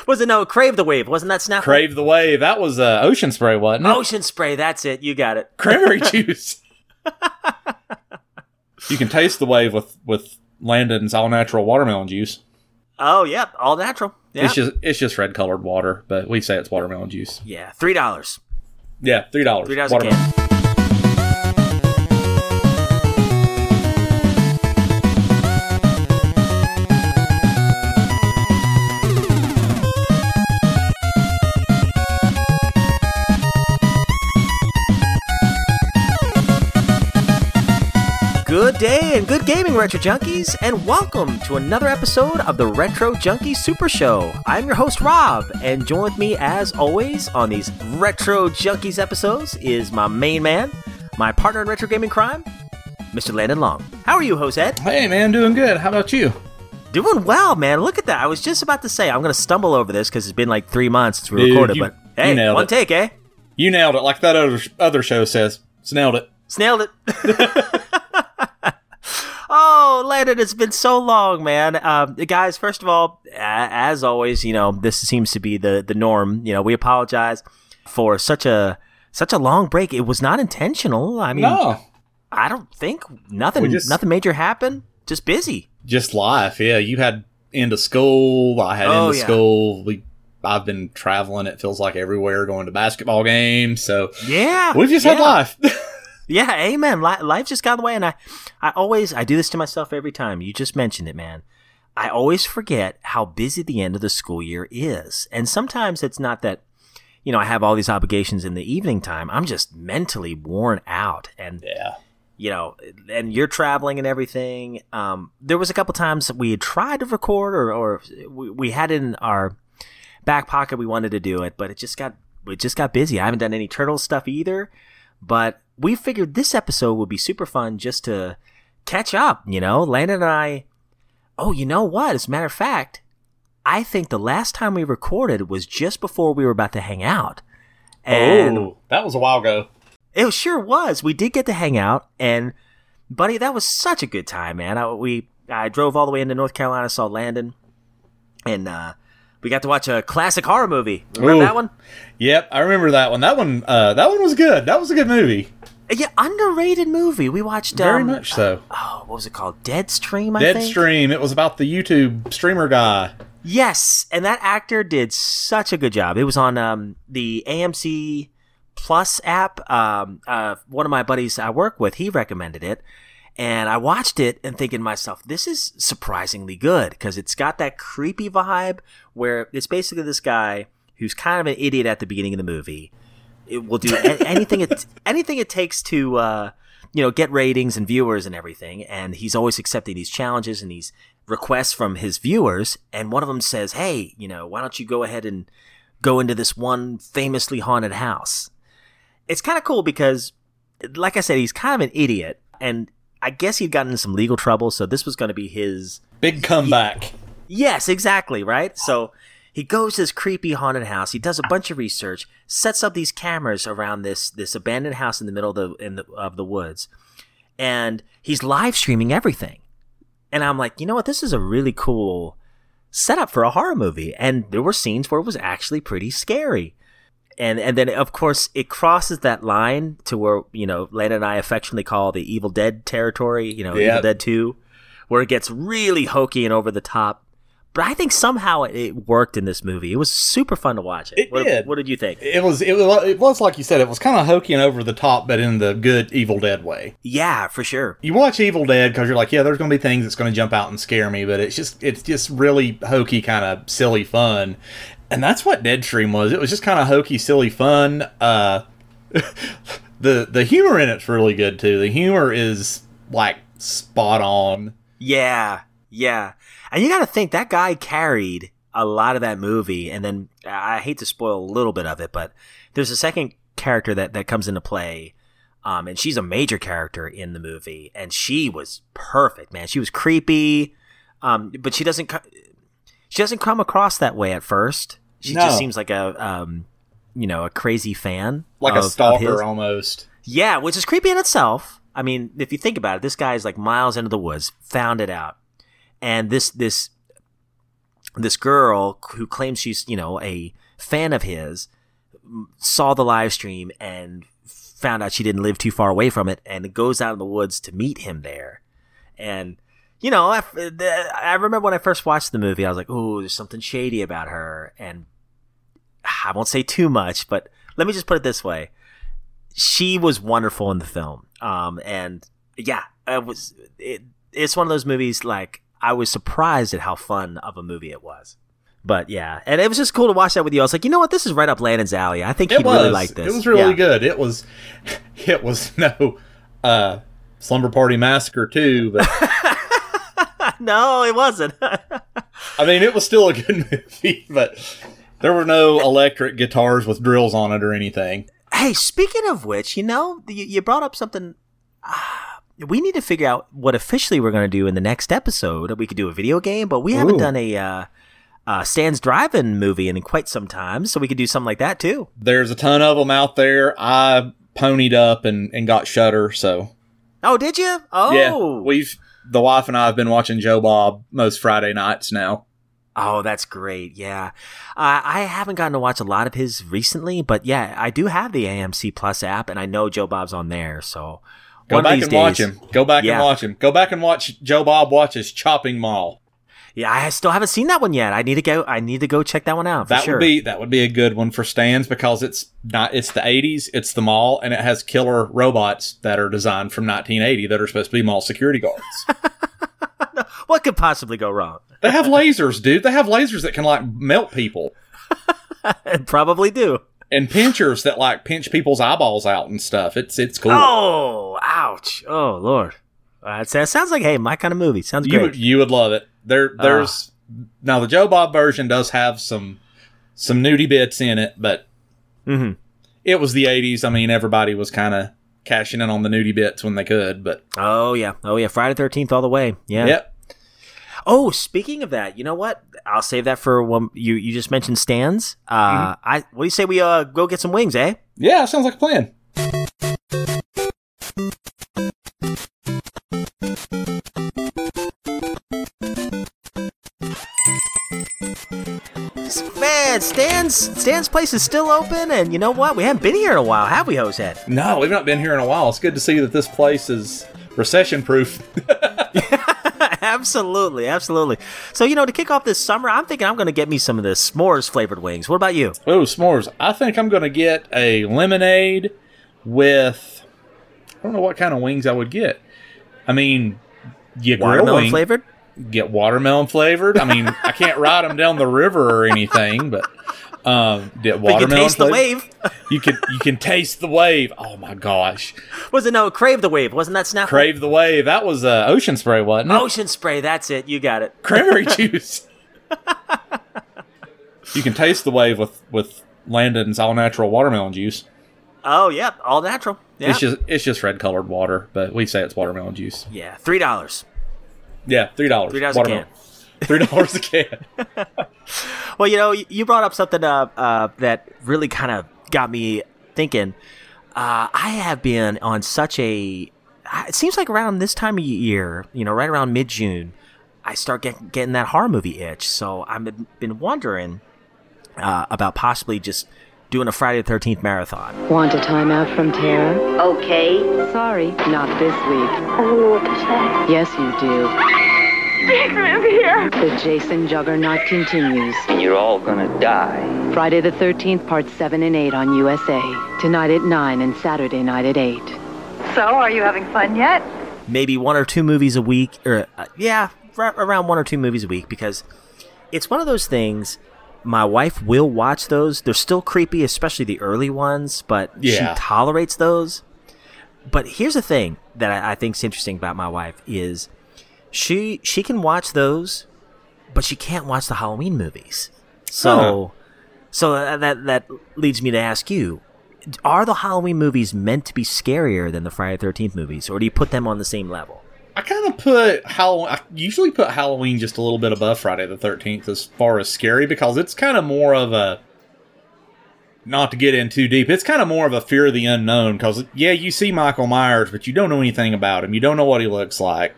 Was it no Crave the Wave? Wasn't that Snapple? Crave the Wave. That was Ocean Spray, wasn't it? Ocean Spray. That's it. You got it. Cranberry juice. You can taste the wave with Landon's all natural watermelon juice. Oh yeah, all natural. Yeah. It's just red colored water, but we say it's watermelon juice. Yeah, $3. Yeah, $3. $3 a can. Good day and good gaming, Retro Junkies, and welcome to another episode of the Retro Junkie Super Show. I'm your host, Rob, and join with me, as always, on these Retro Junkies episodes is my main man, my partner in retro gaming crime, Mr. Landon Long. How are you, Jose? Hey, man, doing good. How about you? Doing well, man. Look at that. I was just about to say, I'm going to stumble over this because it's been like 3 months since we recorded, but hey, one take, eh? You nailed it, like that other show says. Snailed it. Snailed it. Oh, Landon, it's been so long, man. Guys, first of all, as always, you know, this seems to be the norm. You know, we apologize for such a long break. It was not intentional. I mean, no. I don't think nothing major happened. Just busy. Just life, yeah. You had into school. I had school. I've been traveling, it feels like, everywhere, going to basketball games. So yeah, we've just had life. Yeah, amen. Life just got in the way, and I do this to myself every time. You just mentioned it, man. I always forget how busy the end of the school year is. And sometimes it's not that, you know, I have all these obligations in the evening time. I'm just mentally worn out. And, you know, and you're traveling and everything. There was a couple times that we had tried to record or we had it in our back pocket. We wanted to do it, but it just got busy. I haven't done any turtle stuff either. But we figured this episode would be super fun just to catch up, you know? Landon and I... Oh, you know what? As a matter of fact, I think the last time we recorded was just before we were about to hang out. And that was a while ago. It sure was. We did get to hang out, and, buddy, that was such a good time, man. I drove all the way into North Carolina, saw Landon, and we got to watch a classic horror movie. Remember that one? Yep, I remember that one. That one was good. That was a good movie. Yeah, underrated movie. We watched... Very much so. What was it called? Deadstream, I think? Deadstream. It was about the YouTube streamer guy. Yes, and that actor did such a good job. It was on the AMC Plus app. One of my buddies I work with, he recommended it. And I watched it and thinking to myself, this is surprisingly good because it's got that creepy vibe where it's basically this guy who's kind of an idiot at the beginning of the movie. It will do anything it takes to get ratings and viewers and everything. And he's always accepting these challenges and these requests from his viewers. And one of them says, hey, you know, why don't you go ahead and go into this one famously haunted house? It's kind of cool because, like I said, he's kind of an idiot. And I guess he'd gotten into some legal trouble. So this was going to be his big comeback. Yes, exactly. Right. So he goes to this creepy haunted house. He does a bunch of research, sets up these cameras around this abandoned house in the middle of the woods, and he's live streaming everything. And I'm like, you know what? This is a really cool setup for a horror movie. And there were scenes where it was actually pretty scary. And then, of course, it crosses that line to where, you know, Landon and I affectionately call the Evil Dead territory, you know, Evil Dead 2, where it gets really hokey and over the top. But I think somehow it worked in this movie. It was super fun to watch it. It did. What did you think? It was like you said, it was kind of hokey and over the top, but in the good Evil Dead way. Yeah, for sure. You watch Evil Dead because you're like, yeah, there's going to be things that's going to jump out and scare me, but it's just really hokey, kind of silly fun. And that's what Deadstream was. It was just kind of hokey, silly fun. The humor in it's really good too. The humor is like spot on. Yeah. And you got to think, that guy carried a lot of that movie. And then, I hate to spoil a little bit of it, but there's a second character that comes into play. And she's a major character in the movie. And she was perfect, man. She was creepy. But she doesn't come across that way at first. She just seems like a crazy fan. Like a stalker almost. Yeah, which is creepy in itself. I mean, if you think about it, this guy's like miles into the woods, found it out. And this this girl who claims she's, a fan of his, saw the live stream and found out she didn't live too far away from it, and goes out in the woods to meet him there. And, I remember when I first watched the movie, I was like, "Ooh, there's something shady about her." And I won't say too much, but let me just put it this way. She was wonderful in the film. And yeah, it's one of those movies, like, I was surprised at how fun of a movie it was. But yeah, and it was just cool to watch that with you. I was like, you know what? This is right up Landon's alley. I think he'd really like this. It was really good. It was no Slumber Party Massacre 2, but no, it wasn't. I mean, it was still a good movie, but there were no electric guitars with drills on it or anything. Hey, speaking of which, you brought up something. We need to figure out what officially we're going to do in the next episode. We could do a video game, but we haven't done a Stan's Drive-In movie in quite some time, so we could do something like that too. There's a ton of them out there. I ponied up and got Shudder, so. Oh, did you? Oh. Yeah, the wife and I have been watching Joe Bob most Friday nights now. Oh, that's great. Yeah. I haven't gotten to watch a lot of his recently, but yeah, I do have the AMC Plus app, and I know Joe Bob's on there, so. Go back and watch him. Go back and watch him. Go back and watch Joe Bob watches Chopping Mall. Yeah, I still haven't seen that one yet. I need to go check that one out. That would be a good one for Stan's, because it's the 80s, it's the mall, and it has killer robots that are designed from 1980 that are supposed to be mall security guards. What could possibly go wrong? They have lasers, dude. They have lasers that can melt people. Probably do. And pinchers that pinch people's eyeballs out and stuff. It's cool. Oh, ouch. Oh, Lord. That sounds like, hey, my kind of movie. Sounds great. You would love it. There's now the Joe Bob version does have some nudie bits in it, but it was the 80s. I mean, everybody was kind of cashing in on the nudie bits when they could. But oh yeah, Friday the 13th all the way. Yeah. Yep. Oh, speaking of that, you know what? I'll save that for when you just mentioned Stan's. What do you say we go get some wings, eh? Yeah, sounds like a plan. Man, Stan's place is still open, and you know what? We haven't been here in a while, have we, Josehead? No, we've not been here in a while. It's good to see that this place is recession-proof. Absolutely. So, to kick off this summer, I'm thinking I'm going to get me some of the s'mores-flavored wings. What about you? Oh, s'mores. I think I'm going to get a lemonade with... I don't know what kind of wings I would get. I mean, watermelon-flavored? Get watermelon-flavored. I mean, I can't ride them down the river or anything, but... Get watermelon. But you taste the wave. You can taste the wave. Oh my gosh! Crave the wave? Wasn't that Snapple? Crave the wave. That was Ocean Spray, wasn't it? Ocean Spray. That's it. You got it. Cranberry juice. You can taste the wave with Landon's all natural watermelon juice. Oh yeah, all natural. Yeah. It's just red colored water, but we say it's watermelon juice. Yeah, $3. Yeah, $3. $3 a can. $3 a can. Well, you brought up something that really kind of got me thinking. I have been on such a... It seems like around this time of year, right around mid-June, I start getting that horror movie itch. So I've been wondering about possibly just doing a Friday the 13th marathon. Want a timeout from terror? Okay. Sorry, not this week. I don't know what to say. Yes, you do. Take me over here. The Jason Juggernaut continues. And you're all gonna die. Friday the 13th, parts 7 and 8 on USA. Tonight at 9 and Saturday night at 8. So, are you having fun yet? Maybe one or two movies a week, or around one or two movies a week, because it's one of those things. My wife will watch those. They're still creepy, especially the early ones, but she tolerates those. But here's the thing that I think is interesting about my wife is she can watch those, but she can't watch the Halloween movies. So that leads me to ask you, are the Halloween movies meant to be scarier than the Friday the 13th movies, or do you put them on the same level? I kind of put Halloween. I usually put Halloween just a little bit above Friday the 13th as far as scary, because it's kind of more of a, not to get in too deep, it's kind of more of a fear of the unknown, because you see Michael Myers, but you don't know anything about him. You don't know what he looks like.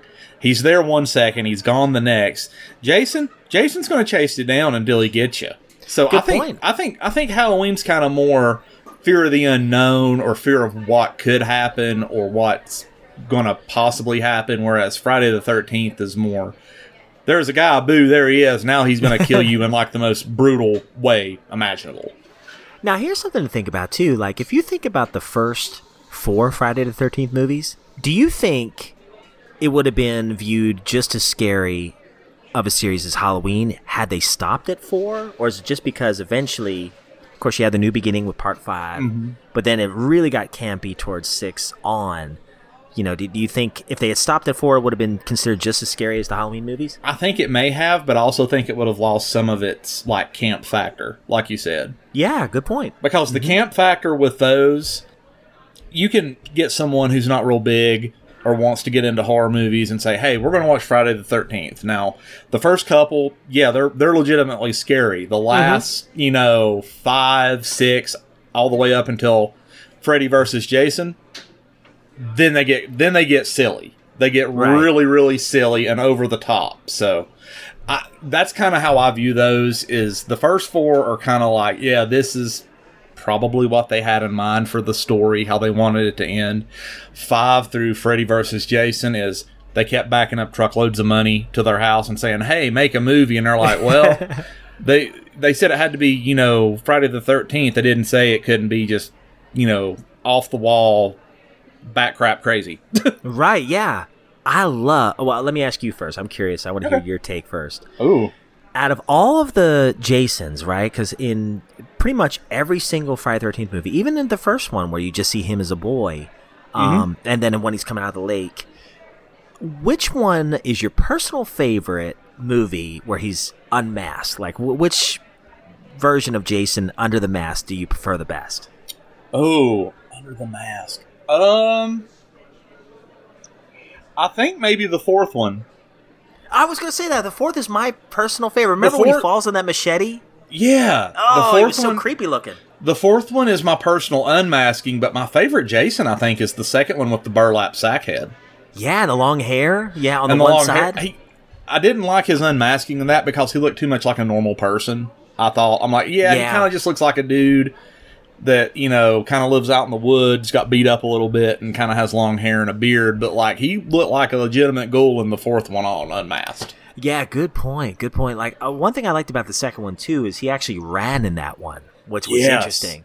He's there 1 second, he's gone the next. Jason's going to chase you down until he gets you. So Good I point. think Halloween's kind of more fear of the unknown or fear of what could happen or what's going to possibly happen, whereas Friday the 13th is more, there's a guy, boo, there he is. Now he's going to kill you in like the most brutal way imaginable. Now, here's something to think about, too. Like, if you think about the first 4 Friday the 13th movies, do you think it would have been viewed just as scary of a series as Halloween had they stopped at 4? Or is it just because eventually, of course, you had the new beginning with part 5, but then it really got campy towards 6 on? You know, do you think if they had stopped at 4, it would have been considered just as scary as the Halloween movies? I think it may have, but I also think it would have lost some of its, like, camp factor, like you said. Yeah, good point. Because the camp factor with those, you can get someone who's not real big or wants to get into horror movies and say, hey, we're going to watch Friday the 13th. Now, the first couple, yeah, they're legitimately scary. The last, 5, 6, all the way up until Freddy versus Jason, then they get silly. They get really, really silly and over the top. So that's kind of how I view those. Is the first 4 are kind of like, yeah, this is probably what they had in mind for the story, how they wanted it to end. 5 through Freddy versus Jason is they kept backing up truckloads of money to their house and saying, hey, make a movie. And they're like, well, they said it had to be, Friday the 13th. They didn't say it couldn't be just, off the wall, bat crap crazy. Right, yeah. Well, let me ask you first. I'm curious. I want to hear your take first. Ooh. Out of all of the Jasons, right? Because in pretty much every single Friday the 13th movie, even in the first one where you just see him as a boy, and then when he's coming out of the lake, which one is your personal favorite movie where he's unmasked? Like, which version of Jason under the mask do you prefer the best? Oh, under the mask. I think maybe the 4th one. I was going to say that. The 4th is my personal favorite. Remember when he falls on that machete? Yeah. Oh, he was so creepy looking. The 4th one is my personal unmasking, but my favorite Jason, I think, is the second one with the burlap sack head. Yeah, the long hair. Yeah, on the one side. I didn't like his unmasking in that because he looked too much like a normal person. I'm like, he kind of just looks like a dude that, kind of lives out in the woods, got beat up a little bit, and kind of has long hair and a beard. But, like, he looked like a legitimate ghoul in the 4th one on Unmasked. Yeah, good point. Good point. Like, one thing I liked about the second one, too, is he actually ran in that one, which was interesting.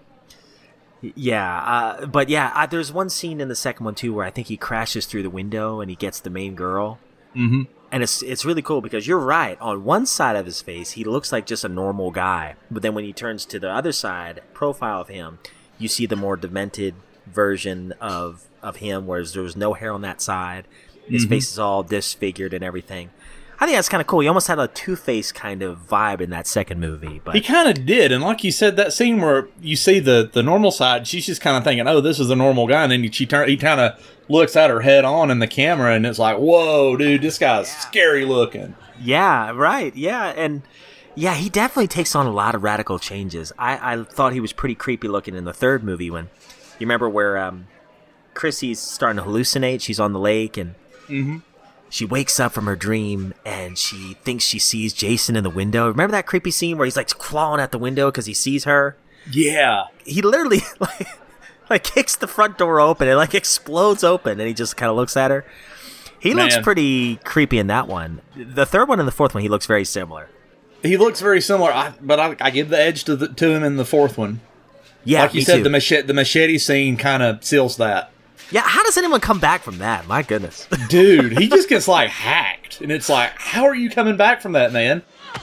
Yeah, but yeah, there's one scene in the second one, too, where I think he crashes through the window and he gets the main girl. Mm-hmm. And it's really cool because you're right. On one side of his face, he looks like just a normal guy. But then when he turns to the other side, profile of him, you see the more demented version of him, whereas there was no hair on that side. His face is all disfigured and everything. I think that's kind of cool. He almost had a Two-Face kind of vibe in that second movie. But he kind of did. And like you said, that scene where you see the normal side, she's just kind of thinking, oh, this is a normal guy. And then he kind of looks at her head on in the camera, and it's like, whoa, dude, this guy's scary looking. Yeah, right. Yeah, and yeah, he definitely takes on a lot of radical changes. I thought he was pretty creepy looking in the third movie when, you remember where Chrissy's starting to hallucinate. She's on the lake, and she wakes up from her dream, and she thinks she sees Jason in the window. Remember that creepy scene where he's like clawing at the window because he sees her? Yeah. He literally like kicks the front door open. It like explodes open, and he just kind of looks at her. He looks pretty creepy in that one. The third one and the fourth one, he looks very similar. He looks very similar, but I give the edge to him in the fourth one. Yeah, like you said, the machete scene kind of seals that. Yeah, how does anyone come back from that? My goodness. Dude, he just gets like hacked, and it's like, how are you coming back from that, man?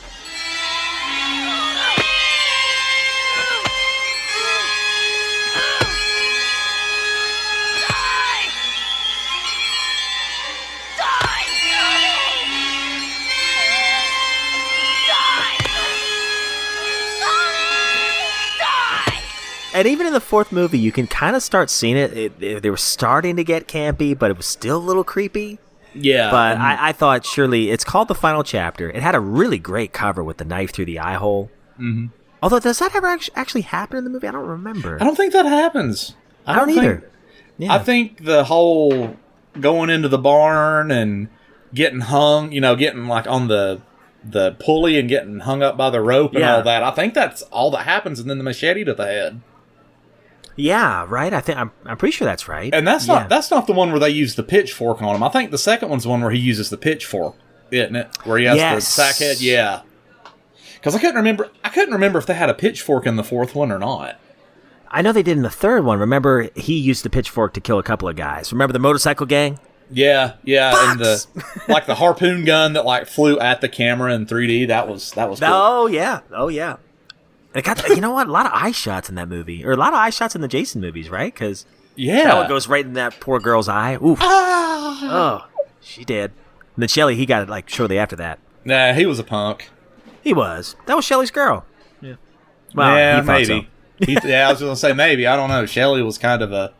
And even in the fourth movie, you can kind of start seeing it. They were starting to get campy, but it was still a little creepy. Yeah. But I thought, surely, it's called The Final Chapter. It had a really great cover with the knife through the eye hole. Mm-hmm. Although, does that ever actually happen in the movie? I don't remember. I don't think that happens. I don't either. Yeah. I think the whole going into the barn and getting hung, getting like on the pulley and getting hung up by the rope and all that. I think that's all that happens, and then the machete to the head. Yeah, right. I'm pretty sure that's right. And that's not the one where they use the pitchfork on him. I think the second one's the one where he uses the pitchfork, isn't it? Where he has the sack head. Yeah. Because I couldn't remember if they had a pitchfork in the fourth one or not. I know they did in the third one. Remember, he used the pitchfork to kill a couple of guys. Remember the motorcycle gang? Yeah, and the harpoon gun that like flew at the camera in 3D. That was cool. Oh yeah. It got you know what? A lot of eye shots in that movie, or a lot of eye shots in the Jason movies, right? Because that one goes right in that poor girl's eye. Oof. Oh, she did. And then Shelley, he got it like shortly after that. Nah, he was a punk. He was. That was Shelley's girl. Yeah. Well, yeah, maybe. So. I was gonna say maybe. I don't know. Shelley was kind of a.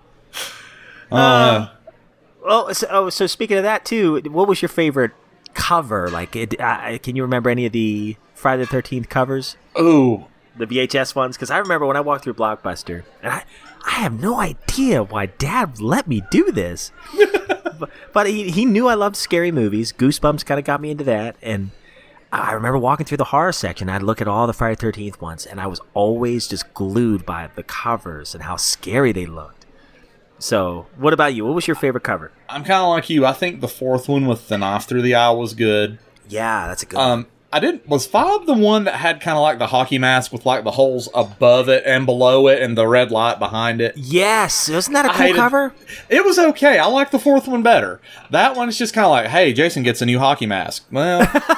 So speaking of that too, what was your favorite cover? Like, can you remember any of the Friday the 13th covers? Ooh. The VHS ones? Because I remember when I walked through Blockbuster, and I have no idea why Dad let me do this. but he knew I loved scary movies. Goosebumps kind of got me into that. And I remember walking through the horror section. I'd look at all the Friday the 13th ones, and I was always just glued by the covers and how scary they looked. So, what about you? What was your favorite cover? I'm kind of like you. I think the fourth one with the knife through the eye was good. Yeah, that's a good one. Was 5 the one that had kind of like the hockey mask with like the holes above it and below it and the red light behind it? Yes. Wasn't that a cool cover? It was okay. I like the fourth one better. That one's just kind of like, hey, Jason gets a new hockey mask. Well,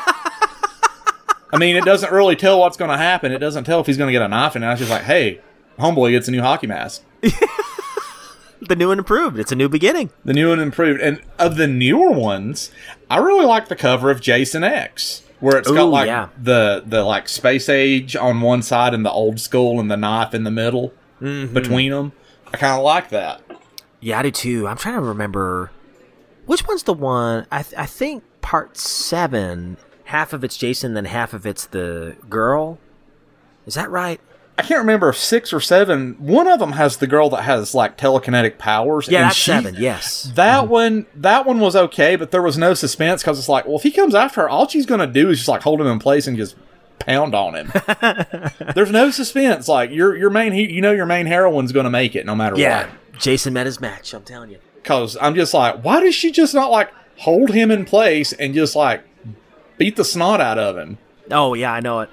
I mean, it doesn't really tell what's going to happen. It doesn't tell if he's going to get a knife in it. It's just like, hey, homeboy gets a new hockey mask. The new and improved. It's a new beginning. The new and improved. And of the newer ones, I really like the cover of Jason X. Where it's got like the like space age on one side and the old school and the knife in the middle between them. I kind of like that. Yeah, I do too. I'm trying to remember which one's the one. I think part 7, half of it's Jason, then half of it's the girl. Is that right? I can't remember if 6 or 7. One of them has the girl that has like telekinetic powers. Yeah, that's 7. Yes, that one was okay, but there was no suspense because it's like, well, if he comes after her, all she's gonna do is just like hold him in place and just pound on him. There's no suspense. Like your main heroine's gonna make it no matter what. Yeah, Jason met his match. I'm telling you. Because I'm just like, why does she just not like hold him in place and just like beat the snot out of him? Oh, yeah, I know it.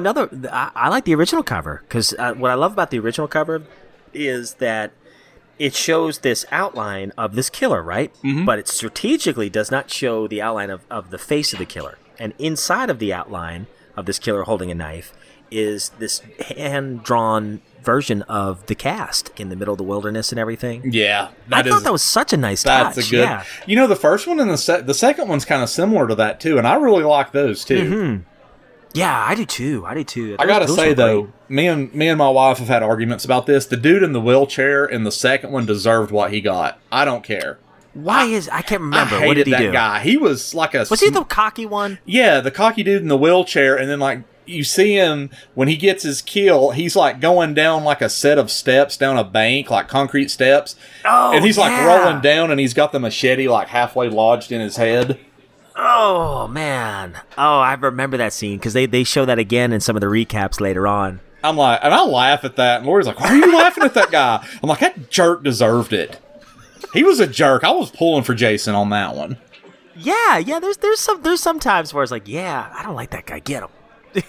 I like the original cover, because what I love about the original cover is that it shows this outline of this killer, right? Mm-hmm. But it strategically does not show the outline of the face of the killer. And inside of the outline of this killer holding a knife is this hand-drawn version of the cast in the middle of the wilderness and everything. Yeah. I thought that was such a nice touch. That's a good... Yeah. The first one and the second one's kind of similar to that, too, and I really like those, too. Mm-hmm. Yeah, I do too. I gotta say though, me and my wife have had arguments about this. The dude in the wheelchair in the second one deserved what he got. I don't care. I can't remember. I hated what did he that do? Guy. He was like Was he the cocky one? Yeah, the cocky dude in the wheelchair, and then like you see him when he gets his kill, he's like going down like a set of steps down a bank, like concrete steps. Oh, and he's like rolling down, and he's got the machete like halfway lodged in his head. Oh, man. Oh, I remember that scene because they show that again in some of the recaps later on. I'm like, and I laugh at that. And Lori's like, why are you laughing at that guy? I'm like, that jerk deserved it. He was a jerk. I was pulling for Jason on that one. Yeah. There's some times where it's like, yeah, I don't like that guy. Get him.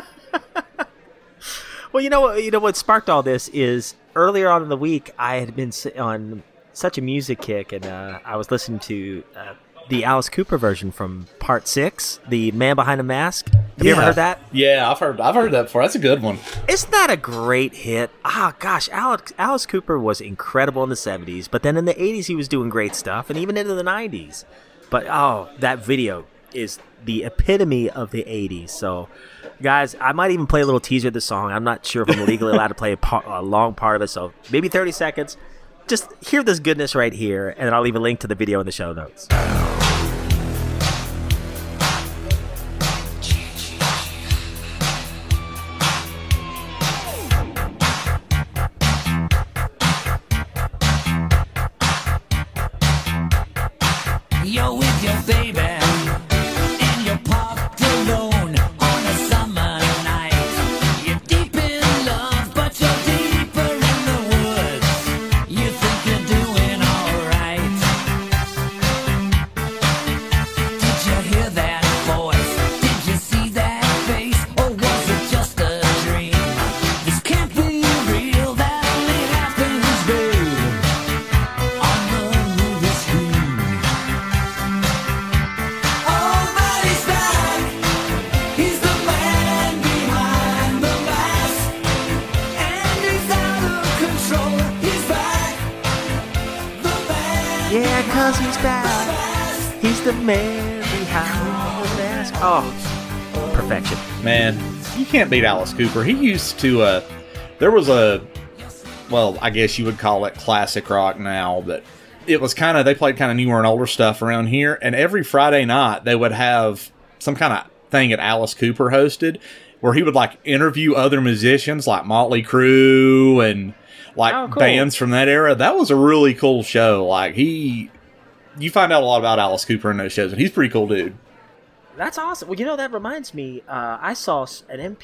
Well, you know what sparked all this is earlier on in the week, I had been on such a music kick, and I was listening to the Alice Cooper version from Part 6, The Man Behind the Mask. Have you ever heard that? Yeah, I've heard that before. That's a good one. Isn't that a great hit? Gosh, Alice Cooper was incredible in the 70s, but then in the 80s he was doing great stuff, and even into the 90s. But, that video is the epitome of the 80s. So, guys, I might even play a little teaser of the song. I'm not sure if I'm legally allowed to play a long part of it, so maybe 30 seconds. Just hear this goodness right here, and then I'll leave a link to the video in the show notes. You're with your baby. because he's back. He's the man behind the mask. Oh, perfection. Man, you can't beat Alice Cooper. He used to, there was well, I guess you would call it classic rock now, but it was kind of, they played kind of newer and older stuff around here, and every Friday night they would have some kind of thing that Alice Cooper hosted where he would like interview other musicians like Motley Crue and like bands from that era. That was a really cool show. Like you find out a lot about Alice Cooper in those shows, and he's a pretty cool dude. That's awesome. Well, you know, that reminds me, I saw an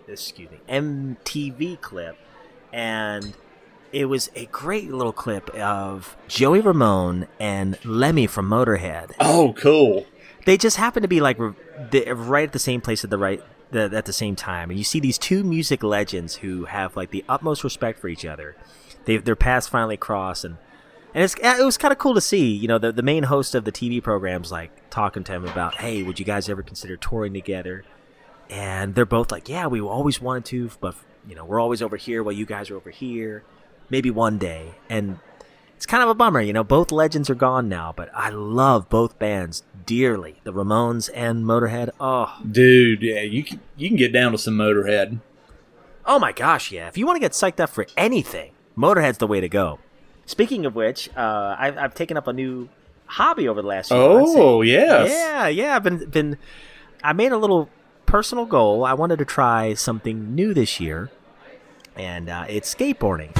MTV clip, and it was a great little clip of Joey Ramone and Lemmy from Motorhead. Oh, cool. They just happened to be like right at the same place at the same time. And you see these two music legends who have like the utmost respect for each other. Their paths finally cross, and it was kind of cool to see, you know, the main host of the TV program's like talking to him about, hey, would you guys ever consider touring together? And they're both like, yeah, we always wanted to, but, you know, we're always over here while you guys are over here. Maybe one day. And it's kind of a bummer, you know, both legends are gone now, but I love both bands dearly. The Ramones and Motorhead. Oh. Dude, yeah, you can get down to some Motorhead. Oh my gosh, yeah. If you want to get psyched up for anything, Motorhead's the way to go. Speaking of which, I've taken up a new hobby over the last few months. Oh, yes. Yeah. I made a little personal goal. I wanted to try something new this year, and it's skateboarding.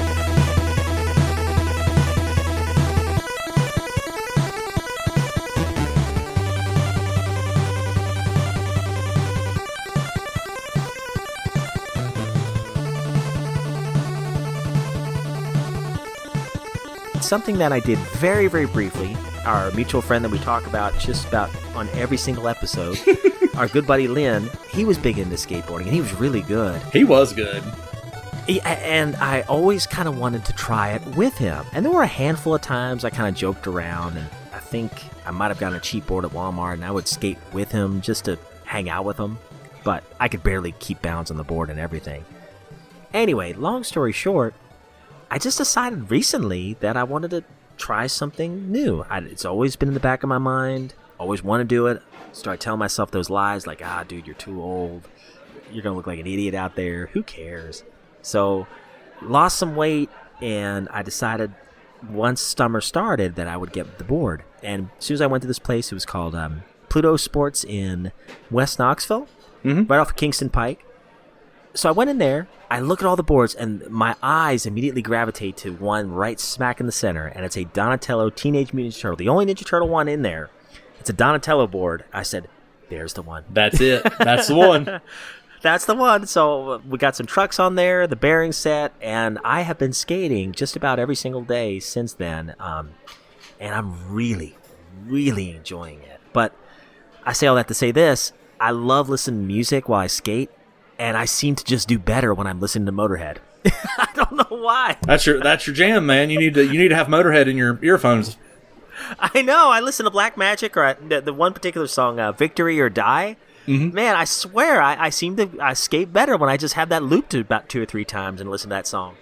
Something that I did very, very briefly. Our mutual friend that we talk about just about on every single episode, our good buddy Lynn, he was big into skateboarding, and he was really good. He was good. And I always kind of wanted to try it with him. And there were a handful of times I kind of joked around, and I think I might have gotten a cheap board at Walmart, and I would skate with him just to hang out with him. But I could barely keep bounds on the board and everything. Anyway, long story short, I just decided recently that I wanted to try something new. It's always been in the back of my mind. Always want to do it. Start telling myself those lies like, dude, you're too old. You're going to look like an idiot out there. Who cares? So, lost some weight, and I decided once summer started that I would get the board. And as soon as I went to this place, it was called Pluto Sports in West Knoxville, right off of Kingston Pike. So I went in there, I look at all the boards, and my eyes immediately gravitate to one right smack in the center, and it's a Donatello Teenage Mutant Ninja Turtle. The only Ninja Turtle one in there. It's a Donatello board. I said, there's the one. That's it. That's the one. That's the one. So we got some trucks on there, the bearing set, and I have been skating just about every single day since then, and I'm really, really enjoying it. But I say all that to say this, I love listening to music while I skate, and I seem to just do better when I'm listening to Motorhead. I don't know why. That's your jam, man. You need to have Motorhead in your earphones. I know. I listen to Black Magic or the one particular song, Victory or Die. Mm-hmm. Man, I swear I seem to skate better when I just have that looped about 2 or 3 times and listen to that song.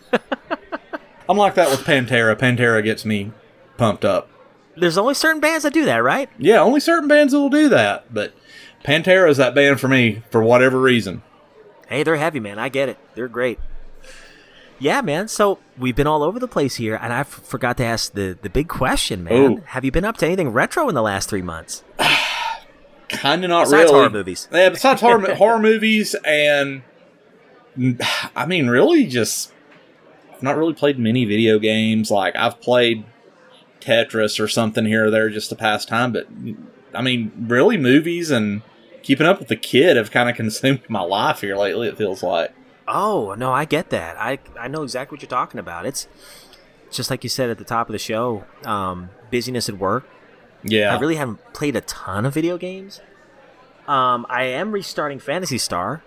I'm like that with Pantera. Pantera gets me pumped up. There's only certain bands that do that, right? Yeah, only certain bands that will do that, but Pantera is that band for me for whatever reason. Hey, they're heavy, man. I get it. They're great. Yeah, man. So we've been all over the place here, and I forgot to ask the big question, man. Ooh. Have you been up to anything retro in the last 3 months? Kind of not besides really. Horror movies. Yeah, besides horror movies, and I mean, really just I've not really played many video games. Like, I've played Tetris or something here or there just to pass time, but I mean, really movies and keeping up with the kid have kind of consumed my life here lately, it feels like. Oh, no, I get that. I know exactly what you're talking about. It's just like you said at the top of the show, busyness at work. Yeah. I really haven't played a ton of video games. I am restarting Phantasy Star.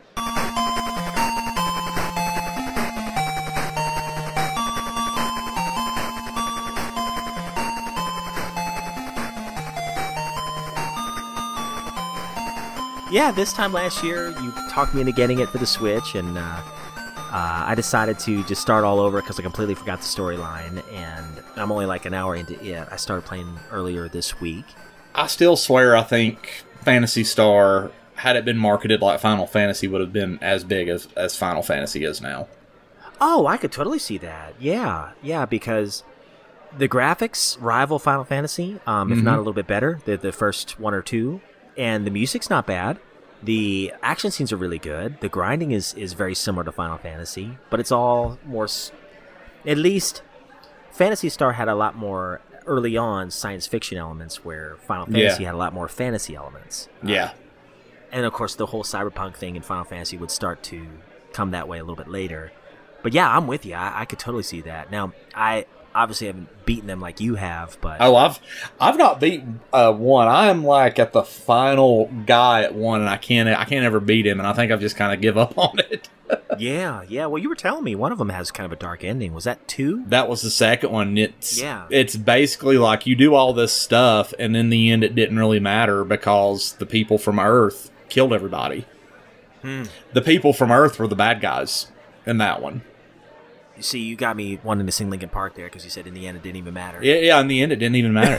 Yeah, this time last year, you talked me into getting it for the Switch, and I decided to just start all over because I completely forgot the storyline, and I'm only like an hour into it. I started playing earlier this week. I still swear I think Phantasy Star, had it been marketed like Final Fantasy, would have been as big as Final Fantasy is now. Oh, I could totally see that. Yeah, because the graphics rival Final Fantasy, if not a little bit better, the first one or two, and the music's not bad. The action scenes are really good. The grinding is very similar to Final Fantasy, but it's all more... At least, Phantasy Star had a lot more, early on, science fiction elements, where Final Fantasy had a lot more fantasy elements. Yeah. And, of course, the whole cyberpunk thing in Final Fantasy would start to come that way a little bit later. But, yeah, I'm with you. I could totally see that. Now, I obviously haven't beaten them like you have, but... Oh, I've not beaten one. I am like at the final guy at one, and I can't ever beat him, and I think I've just kind of give up on it. Yeah. Well, you were telling me one of them has kind of a dark ending. Was that 2? That was the second one. It's basically like you do all this stuff, and in the end, it didn't really matter because the people from Earth killed everybody. The people from Earth were the bad guys in that one. You see, you got me wanting to sing Linkin Park there because you said in the end it didn't even matter. Yeah, in the end it didn't even matter.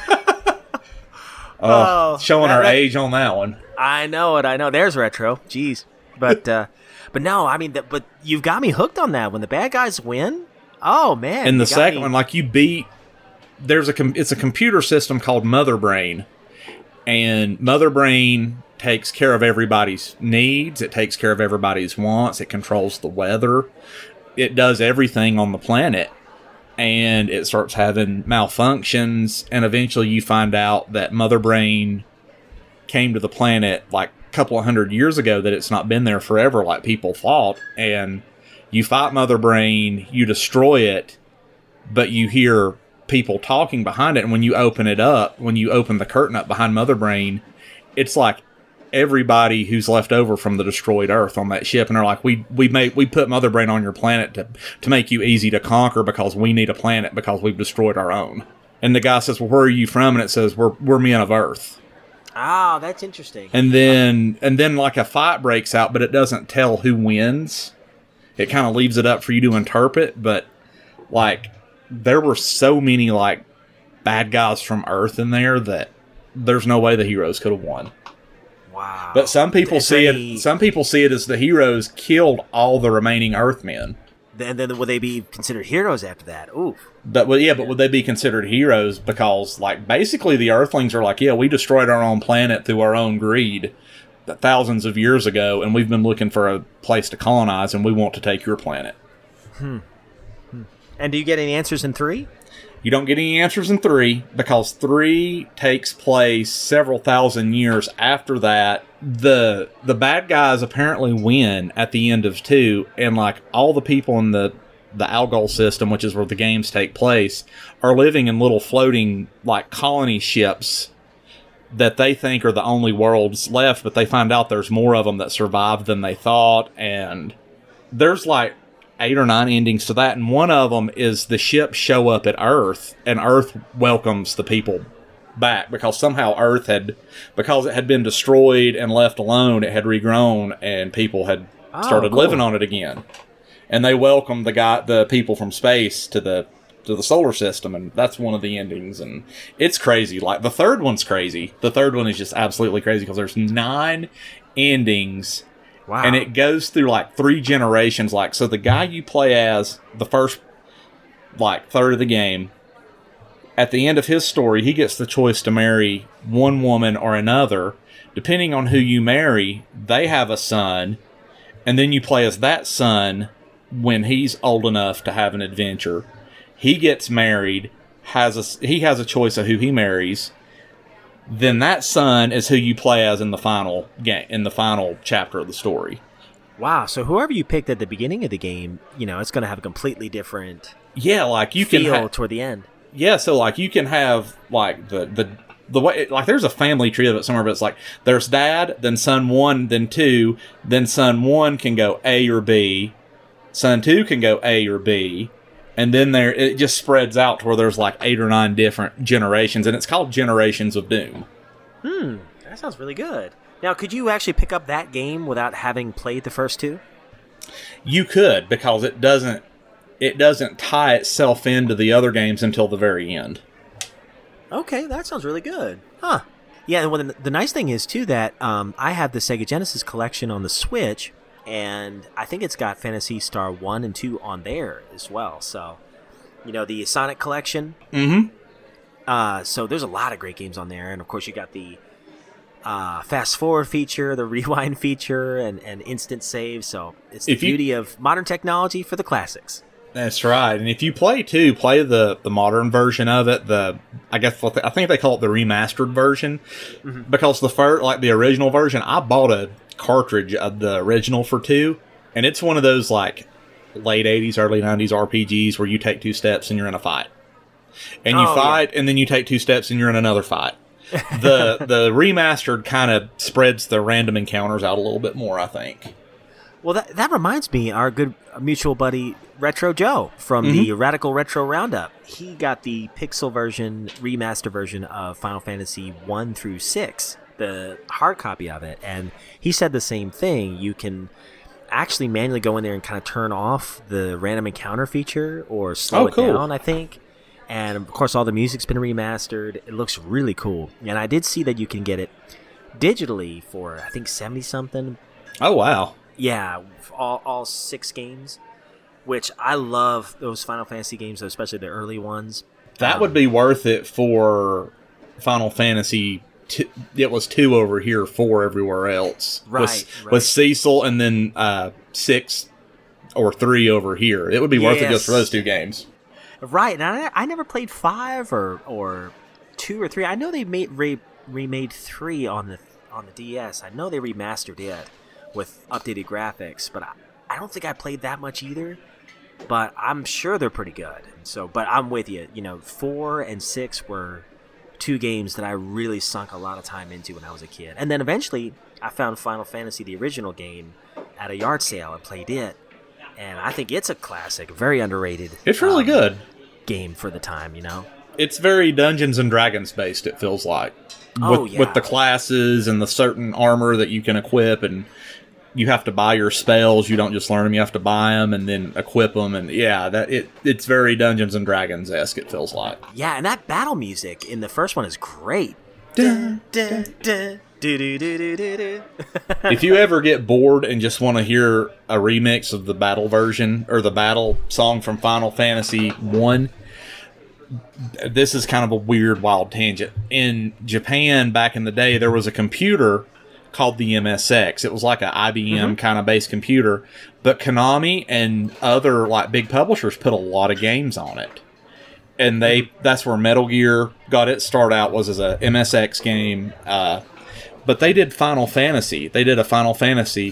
Showing our age on that one. I know it. There's retro. Jeez. But no, I mean, but you've got me hooked on that. When the bad guys win, oh man. In the second one, like you beat, it's a computer system called Mother Brain, and Mother Brain takes care of everybody's needs. It takes care of everybody's wants. It controls the weather. It does everything on the planet, and it starts having malfunctions, and eventually you find out that Mother Brain came to the planet like a couple of 100 years ago, that it's not been there forever like people thought, and you fight Mother Brain, you destroy it, but you hear people talking behind it, and when you open the curtain up behind Mother Brain, it's like everybody who's left over from the destroyed Earth on that ship, and they're like, we put Mother Brain on your planet to make you easy to conquer because we need a planet because we've destroyed our own. And the guy says, well, where are you from? And it says, we're men of Earth. Ah, that's interesting. And then like a fight breaks out, but it doesn't tell who wins. It kind of leaves it up for you to interpret, but like there were so many like bad guys from Earth in there that there's no way the heroes could have won. Wow. But some people see it as the heroes killed all the remaining Earthmen. And then would they be considered heroes after that? Ooh. But would they be considered heroes? Because like basically the Earthlings are like, yeah, we destroyed our own planet through our own greed thousands of years ago, and we've been looking for a place to colonize, and we want to take your planet. And do you get any answers in 3? You don't get any answers in 3 because 3 takes place several thousand years after that. The bad guys apparently win at the end of 2, and like all the people in the Algol system, which is where the games take place, are living in little floating like colony ships that they think are the only worlds left, but they find out there's more of them that survived than they thought, and there's like 8 or 9 endings to that, and one of them is the ships show up at Earth, and Earth welcomes the people back because somehow because it had been destroyed and left alone, it had regrown, and people had started living on it again, and they welcomed the people from space to the solar system, and that's one of the endings, and it's crazy. Like the third one's crazy. The third one is just absolutely crazy because there's 9 endings. Wow. And it goes through like 3 generations. Like, so the guy you play as the first like third of the game, at the end of his story, he gets the choice to marry one woman or another. Depending on who you marry, they have a son, and then you play as that son when he's old enough to have an adventure. He gets married, he has a choice of who he marries. Then that son is who you play as in the final game, in the final chapter of the story. Wow! So whoever you picked at the beginning of the game, it's going to have a completely different like you feel can toward the end. Yeah, so like you can have like the way, like there's a family tree of it somewhere, but it's like there's dad, then son 1, then 2, then son 1 can go A or B, son 2 can go A or B. And then it just spreads out to where there's like 8 or 9 different generations, and it's called Generations of Doom. That sounds really good. Now, could you actually pick up that game without having played the first 2? You could, because it doesn't tie itself into the other games until the very end. Okay, that sounds really good. Huh. Yeah, and well, the nice thing is, too, that I have the Sega Genesis collection on the Switch, and I think it's got Phantasy Star 1 and 2 on there as well. So, the Sonic collection. Mm-hmm. So there's a lot of great games on there. And, of course, you got the fast forward feature, the rewind feature, and instant save. So it's the beauty of modern technology for the classics. That's right. And if you play the modern version of it, I think they call it the remastered version, because the original version, I bought a cartridge of the original for 2, and it's one of those like late 80s, early 90s RPGs where you take 2 steps and you're in a fight. And you fight, and then you take 2 steps and you're in another fight. The remastered kind of spreads the random encounters out a little bit more, I think. Well, that reminds me, our good mutual buddy Retro Joe from the Radical Retro Roundup. He got the pixel version, remaster version of Final Fantasy 1 through 6, the hard copy of it, and he said the same thing. You can actually manually go in there and kind of turn off the random encounter feature or slow it down, I think. And, of course, all the music's been remastered. It looks really cool. And I did see that you can get it digitally for, I think, 70-something. Oh, wow. Yeah, all 6 games, which I love those Final Fantasy games, especially the early ones. That would be worth it for Final Fantasy. It was 2 over here, 4 everywhere else. Right. With Cecil, and then 6 or 3 over here. It would be worth it just for those 2 games. Right, and I never played 5 or 2 or 3. I know they remade 3 on the DS. I know they remastered it with updated graphics, but I don't think I played that much either. But I'm sure they're pretty good. So, but I'm with you. 4 and 6 were 2 games that I really sunk a lot of time into when I was a kid. And then eventually, I found Final Fantasy, the original game, at a yard sale and played it. And I think it's a classic, very underrated. It's really good game for the time, It's very Dungeons and Dragons based, it feels like. With the classes and the certain armor that you can equip, and you have to buy your spells. You don't just learn them, you have to buy them and then equip them. And it's very Dungeons and Dragons-esque, it feels like. Yeah, and that battle music in the first one is great. Dun, dun, dun. If you ever get bored and just want to hear a remix of the battle version or the battle song from Final Fantasy 1, this is kind of a weird, wild tangent. In Japan back in the day, there was a computer called the MSX. It was like an IBM kind of based computer, but Konami and other like big publishers put a lot of games on it. And that's where Metal Gear got its start out, was as a MSX game. But they did Final Fantasy. They did a Final Fantasy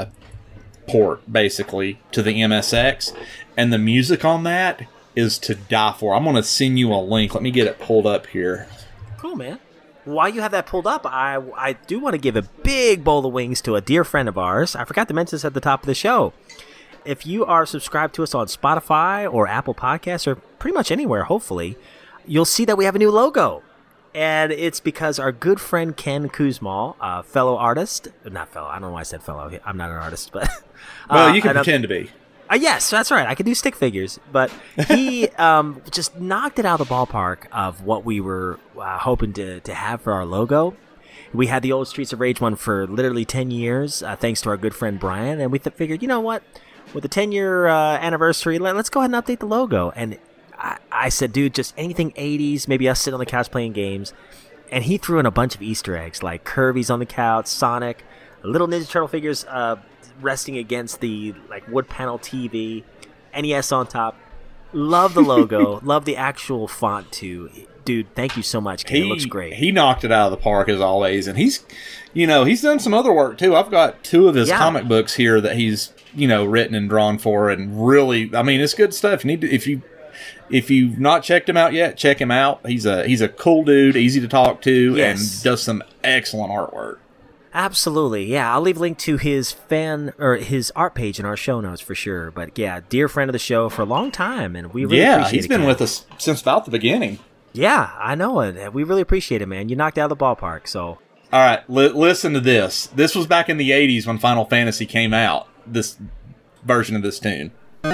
port, basically, to the MSX. And the music on that is to die for. I'm going to send you a link. Let me get it pulled up here. Cool, man. While you have that pulled up, I do want to give a big bowl of wings to a dear friend of ours. I forgot to mention this at the top of the show. If you are subscribed to us on Spotify or Apple Podcasts or pretty much anywhere, hopefully, you'll see that we have a new logo. And it's because our good friend Ken Kuzmal, fellow artist, not fellow, I don't know why I said fellow, I'm not an artist, but... well, you can pretend to be. Yes, that's right, I can do stick figures, but he just knocked it out of the ballpark of what we were hoping to have for our logo. We had the old Streets of Rage one for literally 10 years, thanks to our good friend Brian, and we figured, you know what, with the 10-year anniversary, let's go ahead and update the logo, and... I said, dude, just anything 80s, maybe us sitting on the couch playing games. And he threw in a bunch of Easter eggs, like Kirby's on the couch, Sonic, little Ninja Turtle figures resting against the wood panel TV, NES on top. Love the logo. Love the actual font, too. Dude, thank you so much, Ken. It looks great. He knocked it out of the park, as always. And he's done some other work, too. I've got 2 of his comic books here that he's, written and drawn for. And really, I mean, it's good stuff. If you've not checked him out yet, check him out. He's a cool dude, easy to talk to, and does some excellent artwork. Absolutely, yeah. I'll leave a link to his his art page in our show notes for sure. But yeah, dear friend of the show for a long time, and we really appreciate it. He's been with us since about the beginning. Yeah, I know it. We really appreciate it, man. You knocked out of the ballpark. So, all right, listen to this. This was back in the '80s when Final Fantasy came out. version of this tune.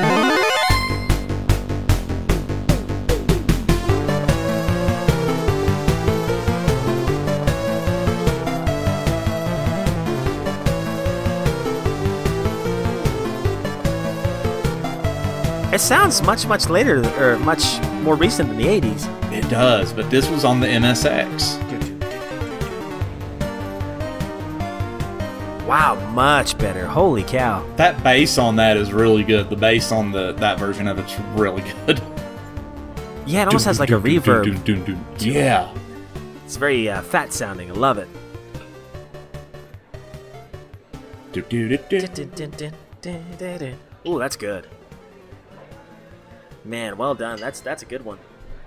It sounds much later, or much more recent than the 80s. It does, but this was on the MSX. Wow, much better. Holy cow. That bass on that is really good. The bass on that version of it's really good. Yeah, it almost has like a reverb. Yeah. It's very fat sounding. I love it. Ooh, that's good. Man, well done. That's a good one.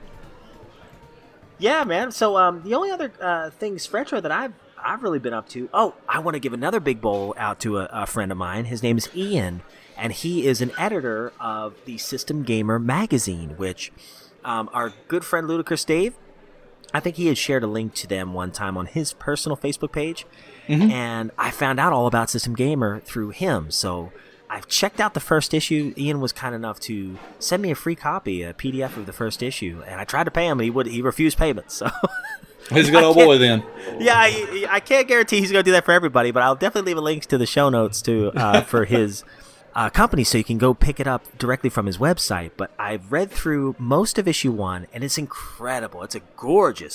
Yeah, man. So the only other things retro that I've really been up to. Oh, I want to give another big bowl out to a friend of mine. His name is Ian, and he is an editor of the System Gamer magazine, which our good friend Ludicrous Dave, I think he had shared a link to them one time on his personal Facebook page, and I found out all about System Gamer through him. So I've checked out the first issue. Ian was kind enough to send me a free copy, a PDF of the first issue, and I tried to pay him, and he refused payment. So he's a good old boy then. Yeah, I can't guarantee he's going to do that for everybody, but I'll definitely leave a link to the show notes for his company, so you can go pick it up directly from his website. But I've read through most of issue 1, and it's incredible. It's a gorgeous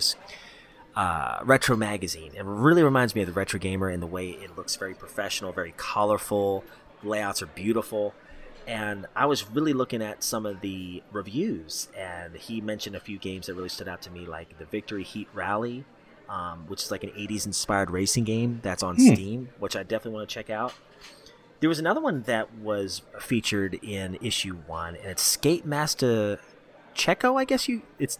retro magazine. It really reminds me of the Retro Gamer in the way it looks very professional, very colorful. Layouts are beautiful, and I was really looking at some of the reviews, and he mentioned a few games that really stood out to me, like the Victory Heat Rally, which is like an 80s inspired racing game that's on Steam, which I definitely want to check out. There was another one that was featured in issue 1, and it's Skate Master Checo, I guess it's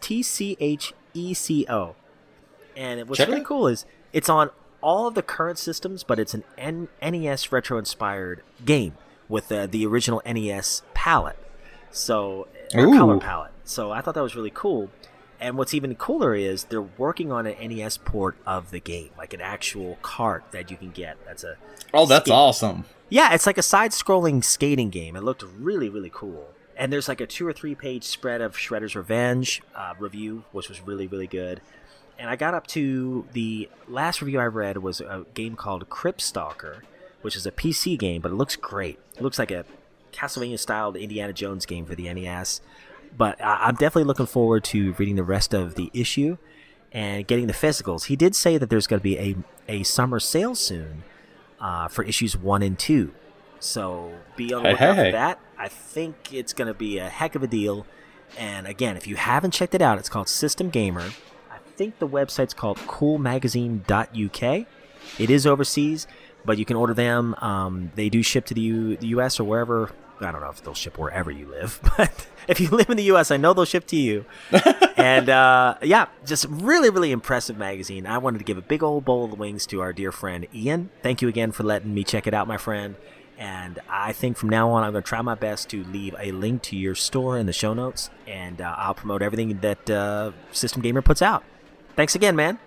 TCHECO. And what's really cool is it's on all of the current systems, but it's an NES retro-inspired game with the original NES palette, or color palette. So I thought that was really cool. And what's even cooler is they're working on an NES port of the game, like an actual cart that you can get. That's awesome. Yeah, it's like a side-scrolling skating game. It looked really, really cool. And there's like a 2 or 3 page spread of Shredder's Revenge review, which was really, really good. And I got up to the last review I read was a game called Crypt Stalker, which is a PC game, but it looks great. It looks like a Castlevania-styled Indiana Jones game for the NES. But I'm definitely looking forward to reading the rest of the issue and getting the physicals. He did say that there's going to be a summer sale soon for issues 1 and 2. So be on the lookout for that. I think it's going to be a heck of a deal. And again, if you haven't checked it out, it's called System Gamer. I think the website's called coolmagazine.uk. It is overseas, but you can order them. They do ship to the U.S. or wherever. I don't know if they'll ship wherever you live, but if you live in the U.S., I know they'll ship to you. And just really, really impressive magazine. I wanted to give a big old bowl of wings to our dear friend Ian. Thank you again for letting me check it out, my friend. And I think from now on, I'm going to try my best to leave a link to your store in the show notes, and I'll promote everything that System Gamer puts out. Thanks again, man.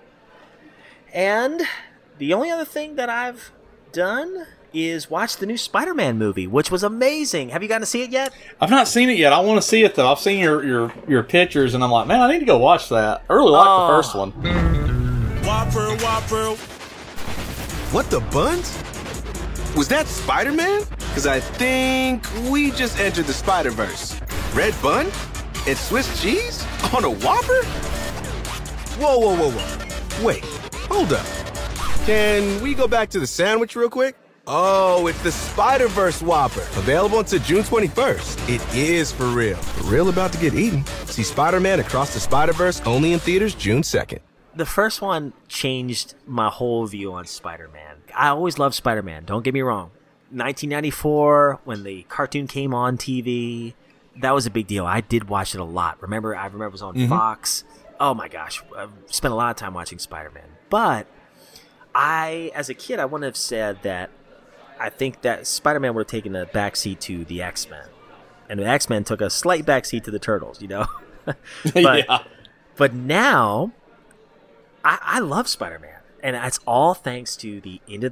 And the only other thing that I've done is watch the new Spider-Man movie, which was amazing. Have you gotten to see it yet? I've not seen it yet. I want to see it, though. I've seen your pictures, and I'm like, man, I need to go watch that. I really liked the first one. Whopper. What the buns? Was that Spider-Man? Because I think we just entered the Spider-Verse. Red bun? And Swiss cheese? On a Whopper? Whoa. Wait, hold up. Can we go back to the sandwich real quick? Oh, it's the Spider-Verse Whopper. Available until June 21st. It is for real. For real about to get eaten. See Spider-Man Across the Spider-Verse only in theaters June 2nd. The first one changed my whole view on Spider-Man. I always loved Spider-Man, don't get me wrong. 1994, when the cartoon came on TV, that was a big deal. I did watch it a lot. I remember it was on Fox. Oh my gosh, I spent a lot of time watching Spider-Man. But as a kid, I wouldn't have said that I think that Spider-Man would have taken a backseat to the X-Men. And the X-Men took a slight backseat to the Turtles, you know? But now, I love Spider-Man. And it's all thanks to the Into the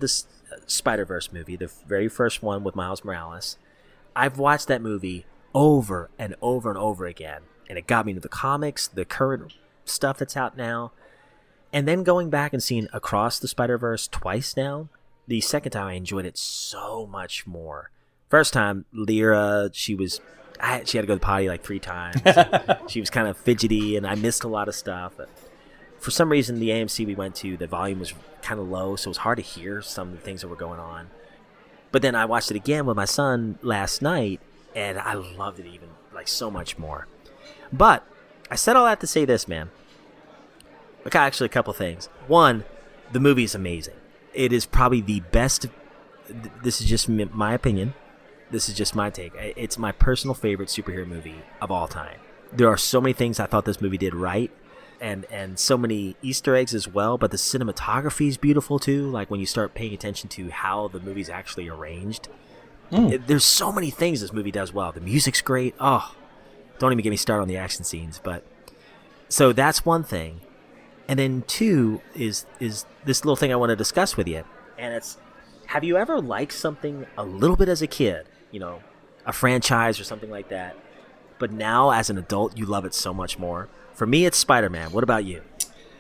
Spider-Verse movie, the very first one with Miles Morales. I've watched that movie over and over and over again, and it got me into the comics, the current stuff that's out now, and then going back and seeing Across the Spider-Verse twice now. The second time I enjoyed it so much more. First time, Lyra, she had to go to the potty like 3 times. She was kind of fidgety, and I missed a lot of stuff. But for some reason, the AMC we went to, the volume was kind of low, so it was hard to hear some of the things that were going on. But then I watched it again with my son last night, and I loved it even like so much more. But I said all that to say this, man. Okay, actually, a couple things. One, the movie is amazing. It is probably the best. This is just my opinion. This is just my take. It's my personal favorite superhero movie of all time. There are so many things I thought this movie did right, and so many Easter eggs as well, but the cinematography is beautiful too. Like when you start paying attention to how the movie's actually arranged. There's so many things this movie does well. The music's great. Oh, don't even get me started on the action scenes. But so that's one thing. And then 2 is this little thing I want to discuss with you. And it's, have you ever liked something a little bit as a kid, a franchise or something like that, but now as an adult you love it so much more? For me, it's Spider-Man. What about you?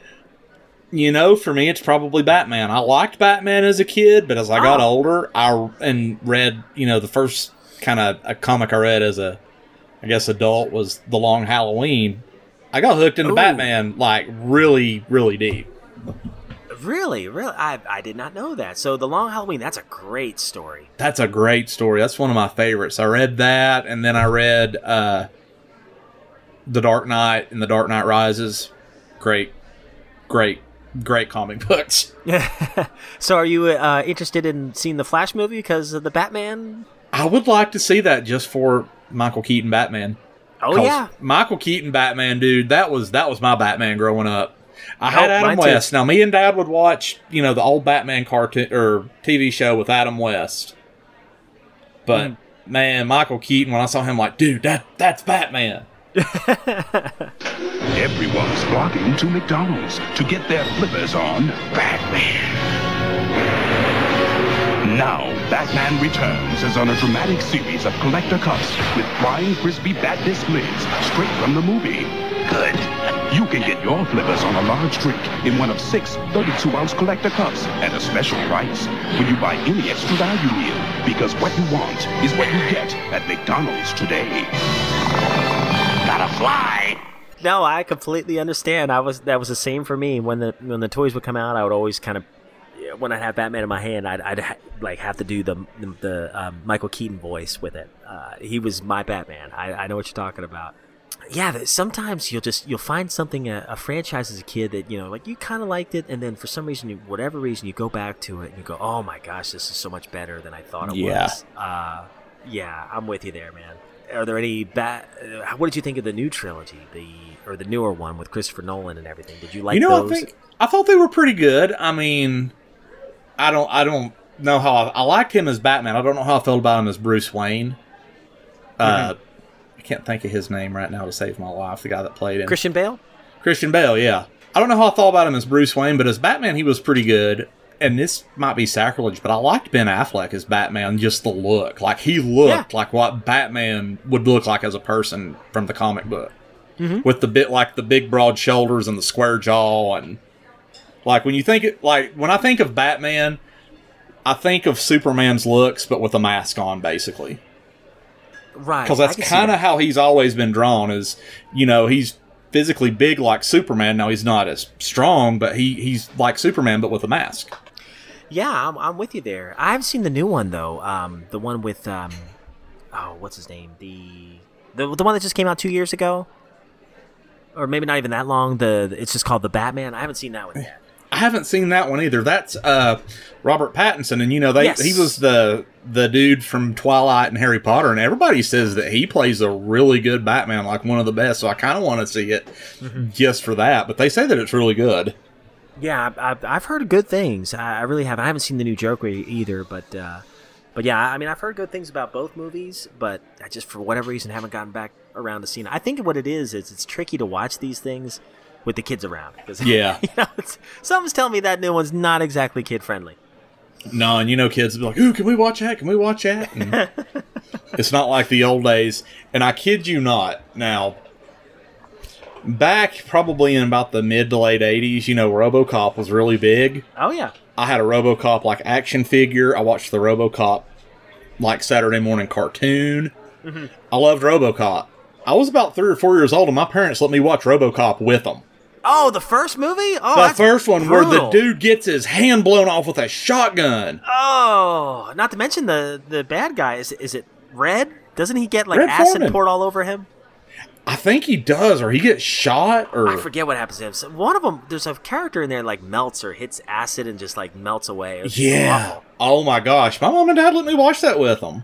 For me, it's probably Batman. I liked Batman as a kid, but as I got older, and read, the first kind of a comic I read as adult was The Long Halloween. I got hooked into Batman, like, really, really deep. Really? I did not know that. So The Long Halloween, that's a great story. That's a great story. That's one of my favorites. I read that, and then I read The Dark Knight and The Dark Knight Rises. Great comic books. So are you interested in seeing the Flash movie because of the Batman? I would like to see that just for Michael Keaton Batman. Oh, yeah. Michael Keaton Batman, dude, that was my Batman growing up. I had Adam West. Now, me and Dad would watch, the old Batman cartoon or TV show with Adam West. But, man, Michael Keaton, when I saw him, like, dude, that's Batman. Everyone's flocking to McDonald's to get their flippers on Batman. Now, Batman Returns is on a dramatic series of collector cups with flying crispy bat disc lids straight from the movie. Good. You can get your flippers on a large drink in one of 6 32-ounce collector cups at a special price when you buy any extra value meal, because what you want is what you get at McDonald's today. Gotta fly! No, I completely understand. That was the same for me. When the toys would come out, I would always kind of, when I'd have Batman in my hand, I'd have to do the Michael Keaton voice with it. He was my Batman. I know what you're talking about. Yeah, sometimes you'll find something, a franchise as a kid that, like you kind of liked it, and then for some reason, whatever reason, you go back to it and you go, oh my gosh, this is so much better than I thought it was. Yeah, I'm with you there, man. Are there any what did you think of the new trilogy, the newer one with Christopher Nolan and everything? Did you like those? I thought they were pretty good. I mean, I don't know how I liked him as Batman. I don't know how I felt about him as Bruce Wayne. I can't think of his name right now to save my life. The guy that played him, Christian Bale. Christian Bale, yeah. I don't know how I thought about him as Bruce Wayne, but as Batman, he was pretty good. And this might be sacrilege, but I liked Ben Affleck as Batman, just the look. Like, he looked like what Batman would look like as a person from the comic book. With the big broad shoulders and the square jaw. And, like, when I think of Batman, I think of Superman's looks, but with a mask on, basically. Right. Because that's kind of how he's always been drawn, is, he's physically big like Superman. Now, he's not as strong, but he's like Superman, but with a mask. Yeah, I'm with you there. I haven't seen the new one though. The one with what's his name? The one that just came out 2 years ago, or maybe not even that long. It's just called The Batman. I haven't seen that one yet. I haven't seen that one either. That's Robert Pattinson, and he was the dude from Twilight and Harry Potter, and everybody says that he plays a really good Batman, like one of the best. So I kind of want to see it just for that. But they say that it's really good. Yeah, I've heard good things. I really have. I haven't seen the new Joker either, but yeah, I mean, I've heard good things about both movies, but I just, for whatever reason, haven't gotten back around to seeing it. I think what it is it's tricky to watch these things with the kids around. Because, something's telling me that new one's not exactly kid-friendly. No, and kids will be like, "Ooh, can we watch that? Can we watch that?" And it's not like the old days. And I kid you not. Now, back probably in about the mid to late 80s, RoboCop was really big. Oh, yeah. I had a RoboCop action figure. I watched the RoboCop Saturday morning cartoon. Mm-hmm. I loved RoboCop. I was about 3 or 4 years old, and my parents let me watch RoboCop with them. Oh, the first movie? Oh, the first one brutal. Where the dude gets his hand blown off with a shotgun. Oh, not to mention the bad guy. Is it Red? Doesn't he get Red acid Foreman. poured all over him? I think he does, or he gets shot, or I forget what happens to him. So one of them, there's a character in there melts or hits acid and just melts away. Yeah. Awful. Oh my gosh, my mom and dad let me watch that with them.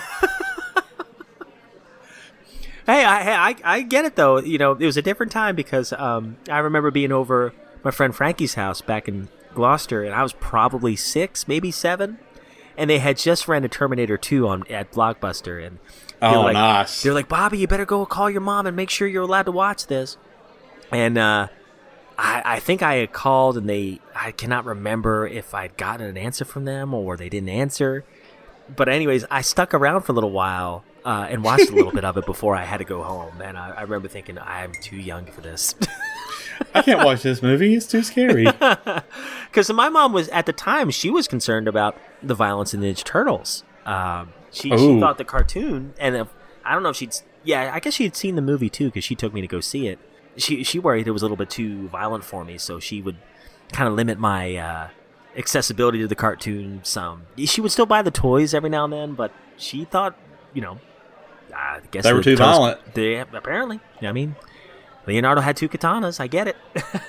Hey, I get it though. It was a different time because I remember being over my friend Frankie's house back in Gloucester, and I was probably 6, maybe 7, and they had just ran a Terminator 2 at Blockbuster, and nice. They're like, Bobby, you better go call your mom and make sure you're allowed to watch this. And I think I had called, and I cannot remember if I'd gotten an answer from them or they didn't answer. But anyways, I stuck around for a little while and watched a little bit of it before I had to go home. And I remember thinking, I'm too young for this. I can't watch this movie. It's too scary. Because my mom was, at the time, she was concerned about the violence in the Ninja Turtles. She thought the cartoon, and I don't know if I guess she had seen the movie too, because she took me to go see it. She worried it was a little bit too violent for me, so she would kind of limit my accessibility to the cartoon some. She would still buy the toys every now and then, but she thought, I guess they were too violent. Apparently. I mean, Leonardo had 2 katanas. I get it.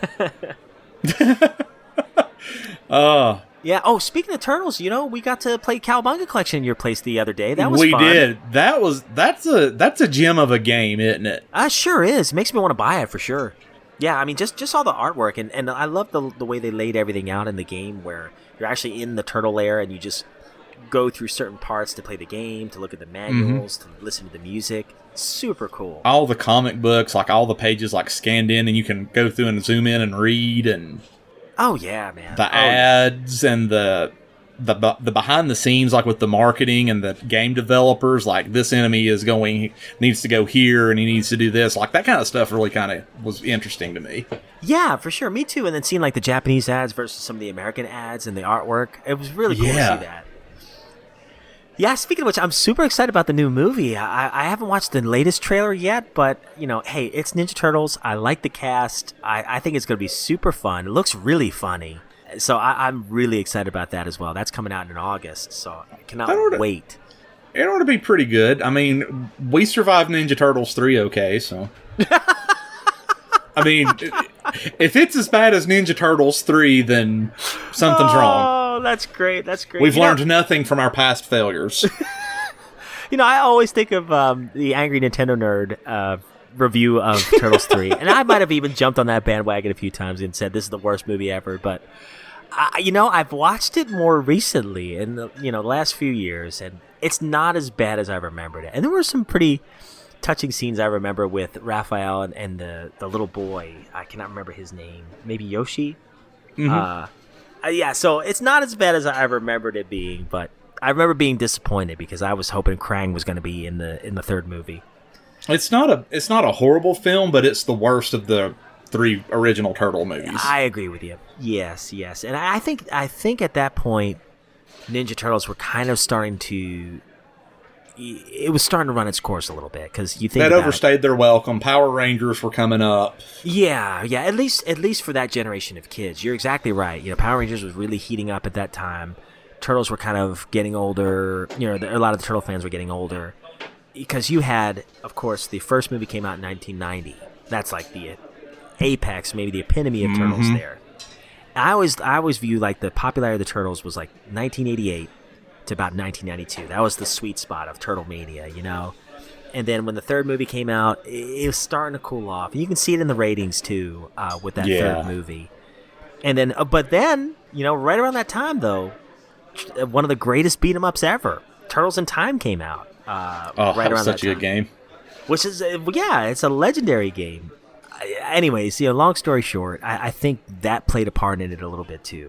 Yeah. Oh, speaking of Turtles, we got to play Cowabunga Collection in your place the other day. That was fun. We did. That's a gem of a game, isn't it? Sure is. Makes me want to buy it for sure. Yeah, I mean, just all the artwork, and I love the way they laid everything out in the game, where you're actually in the turtle lair and you just go through certain parts to play the game, to look at the manuals, to listen to the music. Super cool. All the comic books, all the pages, scanned in, and you can go through and zoom in and read, and oh yeah, man. The ads and the behind the scenes, with the marketing and the game developers, this enemy needs to go here and he needs to do this. That kind of stuff really kind of was interesting to me. Yeah, for sure. Me too. And then seeing the Japanese ads versus some of the American ads and the artwork. It was really cool to see that. Yeah, speaking of which, I'm super excited about the new movie. I haven't watched the latest trailer yet, but, hey, it's Ninja Turtles. I like the cast. I think it's going to be super fun. It looks really funny. So I'm really excited about that as well. That's coming out in August, so I cannot wait. It ought to be pretty good. I mean, we survived Ninja Turtles 3 okay, so... I mean, if it's as bad as Ninja Turtles 3, then something's wrong. Oh, that's great. That's great. We've learned nothing from our past failures. I always think of the Angry Nintendo Nerd review of Turtles 3, and I might have even jumped on that bandwagon a few times and said this is the worst movie ever, but I've watched it more recently in the last few years, and it's not as bad as I remembered it. And there were some pretty touching scenes I remember with Raphael and the little boy. I cannot remember his name. Maybe Yoshi? Mm-hmm. Yeah, so it's not as bad as I remembered it being, but I remember being disappointed because I was hoping Krang was going to be in the third movie. It's not a horrible film, but it's the worst of the 3 original Turtle movies. I agree with you. Yes. And I think at that point, Ninja Turtles were kind of starting to... It was starting to run its course a little bit, because you think that overstayed their welcome. Power Rangers were coming up. Yeah. At least for that generation of kids, you're exactly right. Power Rangers was really heating up at that time. Turtles were kind of getting older. A lot of the Turtle fans were getting older, because you had, of course, the first movie came out in 1990. That's the apex, maybe the epitome of Turtles there. And I always view the popularity of the Turtles was 1988. To about 1992. That was the sweet spot of Turtle Mania, And then when the third movie came out, it was starting to cool off. You can see it in the ratings too, with that third movie. And then, but then, right around that time though, one of the greatest beat 'em ups ever, Turtles in Time, came out. Right around such that time. a good game. Which is, it's a legendary game. Anyways, long story short, I think that played a part in it a little bit too.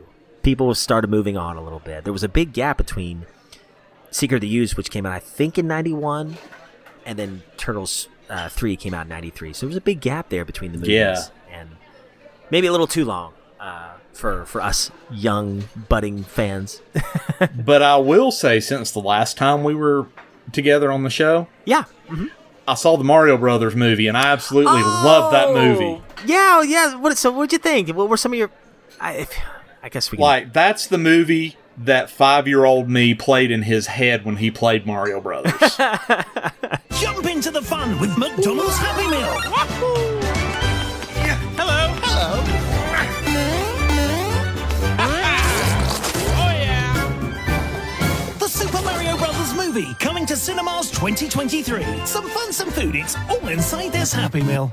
people started moving on a little bit. There was a big gap between Secret of the Ooze, which came out, I think, in 91, and then Turtles 3 came out in 93. So there was a big gap there between the movies. Yeah. And maybe a little too long for us young, budding fans. But I will say, since the last time we were together on the show, Yeah. Mm-hmm. I saw the Mario Brothers movie, and I absolutely loved that movie. Yeah. So what'd you think? What were some of your... I guess we can... Like, that's the movie that 5-year-old me played in his head when he played Mario Brothers. Jump into the fun with McDonald's Happy Meal. Hello. Oh, yeah. The Super Mario Brothers movie coming to cinemas 2023. Some fun, some food. It's all inside this Happy Meal.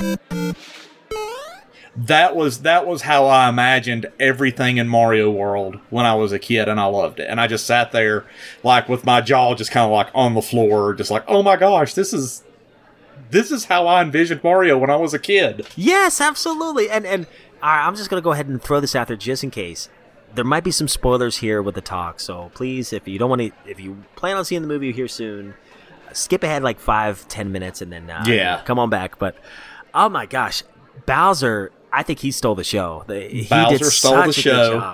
That was how I imagined everything in Mario World when I was a kid, and I loved it. And I just sat there, like, with my jaw just kind of like on the floor, just like, oh my gosh, this is how I envisioned Mario when I was a kid. Yes, absolutely. And all right, I'm just gonna go ahead and throw this out there just in case. There might be some spoilers here with the talk, so please, if you plan on seeing the movie here soon, skip ahead like 5-10 minutes and then come on back. But oh my gosh, Bowser. I think he stole the show. Bowser stole the show.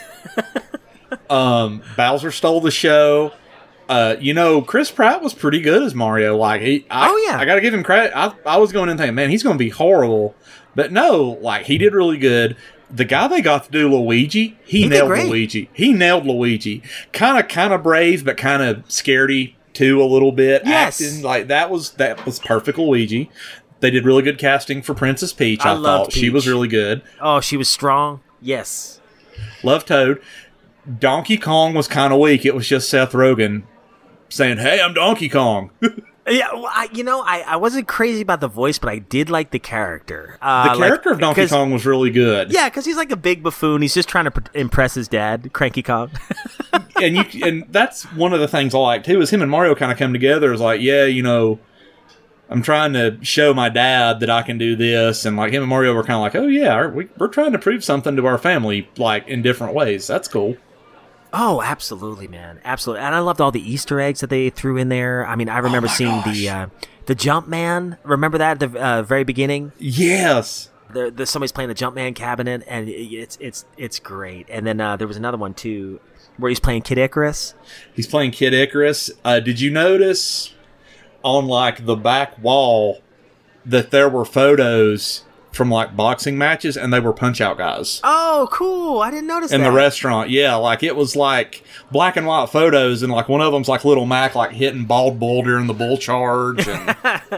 Bowser stole the show. Chris Pratt was pretty good as Mario. Like I gotta give him credit. I was going in thinking, man, he's gonna be horrible, but no, like he did really good. The guy they got to do Luigi, he nailed Luigi. He nailed Luigi. Kind of brave, but kind of scaredy too a little bit. Yes, acting like that was perfect Luigi. They did really good casting for Princess Peach, I thought. Peach. She was really good. Oh, she was strong. Yes. Love Toad. Donkey Kong was kind of weak. It was just Seth Rogen saying, hey, I'm Donkey Kong. Yeah, well, I wasn't crazy about the voice, but I did like the character. The character of Donkey Kong was really good. Yeah, because he's like a big buffoon. He's just trying to impress his dad, Cranky Kong. and that's one of the things I like, too, is him and Mario kind of come together. It's like, yeah, I'm trying to show my dad that I can do this, and like him and Mario were kind of like, oh yeah, we're trying to prove something to our family, like in different ways. That's cool. Oh, absolutely, man, absolutely. And I loved all the Easter eggs that they threw in there. I mean, I remember seeing the Jumpman. Remember that at the very beginning? Yes. Somebody's playing the Jumpman cabinet, and it's great. And then there was another one too, where he's playing Kid Icarus. He's playing Kid Icarus. Did you notice on like the back wall that there were photos from like boxing matches and they were Punch-Out guys? Oh, cool. I didn't notice that. In the restaurant. Yeah, like it was like black and white photos, and like one of them's like Little Mac like hitting Bald Bull during the bull charge. And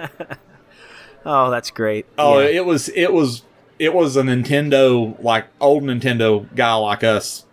oh, that's great. Oh, yeah. it was a Nintendo, like old Nintendo guy like us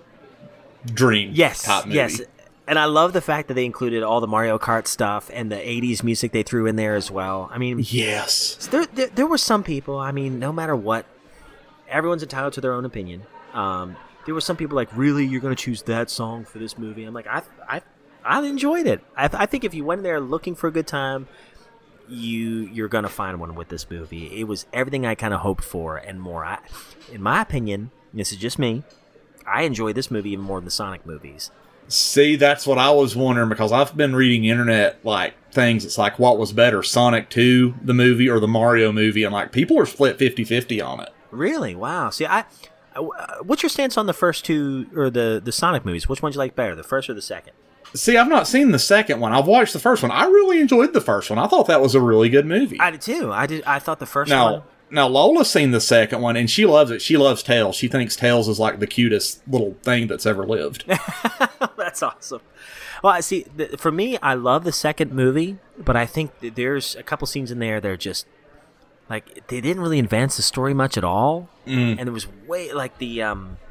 dream type movie. Yes. And I love the fact that they included all the Mario Kart stuff and the 80s music they threw in there as well. I mean, yes. There were some people, I mean, no matter what, everyone's entitled to their own opinion. There were some people like, really, you're going to choose that song for this movie? I'm like, I enjoyed it. I think if you went there looking for a good time, you're going to find one with this movie. It was everything I kind of hoped for and more. In my opinion, this is just me, I enjoy this movie even more than the Sonic movies. See, that's what I was wondering, because I've been reading internet like things. It's like, what was better, Sonic 2, the movie, or the Mario movie? And like, people are split 50-50 on it. Really? Wow. See, what's your stance on the first two, or the Sonic movies? Which one do you like better, the first or the second? See, I've not seen the second one. I've watched the first one. I really enjoyed the first one. I thought that was a really good movie. I did too. I thought the first one... Now, Lola's seen the second one, and she loves it. She loves Tails. She thinks Tails is like the cutest little thing that's ever lived. That's awesome. Well, I see. For me, I love the second movie, but I think there's a couple scenes in there that are just like they didn't really advance the story much at all, and there was way like the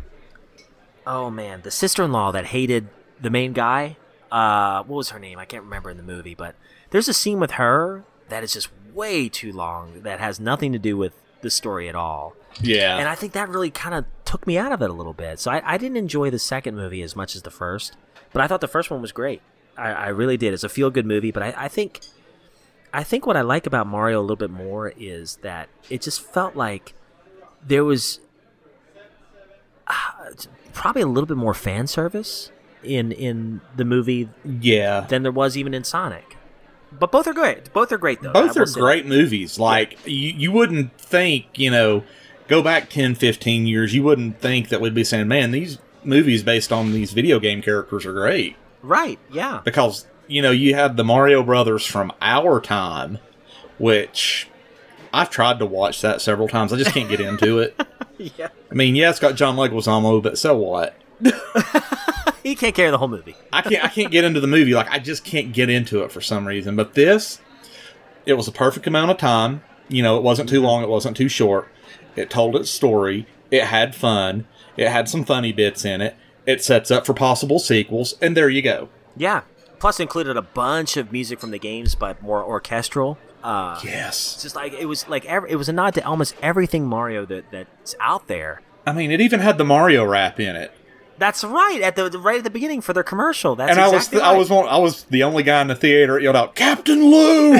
the sister-in-law that hated the main guy. What was her name? I can't remember in the movie, but there's a scene with her that is just way too long, that has nothing to do with the story at all. Yeah. And I think that really kind of took me out of it a little bit. So I didn't enjoy the second movie as much as the first, but I thought the first one was great. I really did. It's a feel-good movie, but I think what I like about Mario a little bit more is that it just felt like there was... probably a little bit more fan service in the movie than there was even in Sonic. But both are great. Both are great, though. Both are great movies. Like, you wouldn't think, go back 10, 15 years, you wouldn't think that we'd be saying, man, these movies based on these video game characters are great. Right, yeah. Because, you had the Mario Brothers from our time, which I've tried to watch that several times. I just can't get into it. Yeah. I mean, it's got John Leguizamo, but so what? He can't carry the whole movie. I can't get into the movie. Like, I just can't get into it for some reason. But it was a perfect amount of time. It wasn't too long. It wasn't too short. It told its story. It had fun. It had some funny bits in it. It sets up for possible sequels. And there you go. Yeah. Plus, it included a bunch of music from the games, but more orchestral. Yes. It's just like it was a nod to almost everything Mario that's out there. I mean, it even had the Mario rap in it. That's right right at the beginning for their commercial. That's and exactly I was the only guy in the theater that yelled out, "Captain Lou!"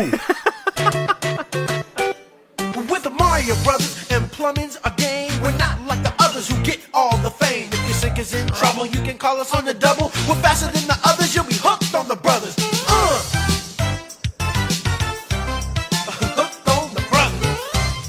With the Mario Brothers and plumbing's a game, we're not like the others who get all the fame. If your sink is in trouble, you can call us on the double. We're faster than the others, you'll be hooked on the brothers. Hooked on the brothers.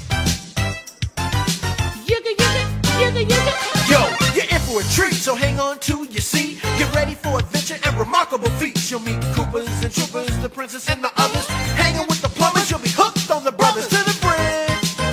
Yo, you're in for a treat, so hang on to your seat. Get ready for adventure and remarkable feats. You'll meet Koopas and Troopers, the princess and the others. Hanging with the plumbers, you'll be hooked on the brothers. To the bridge.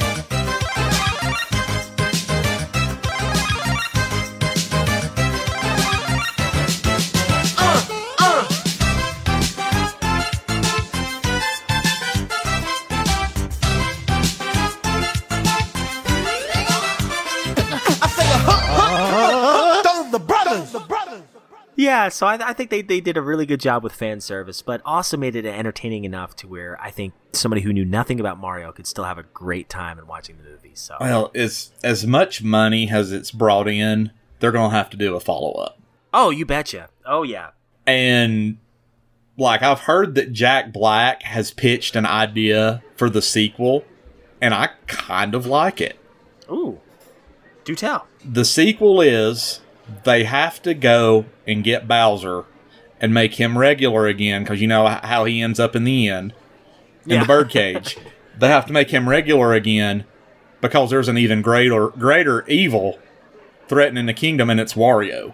Yeah, so I think they did a really good job with fan service, but also made it entertaining enough to where I think somebody who knew nothing about Mario could still have a great time in watching the movie. So, well, as much money as it's brought in, they're going to have to do a follow-up. Oh, you betcha. Oh, yeah. And, I've heard that Jack Black has pitched an idea for the sequel, and I kind of like it. Ooh. Do tell. The sequel is they have to go and get Bowser and make him regular again, because you know how he ends up in the end in the birdcage. They have to make him regular again because there's an even greater evil threatening the kingdom, and it's Wario.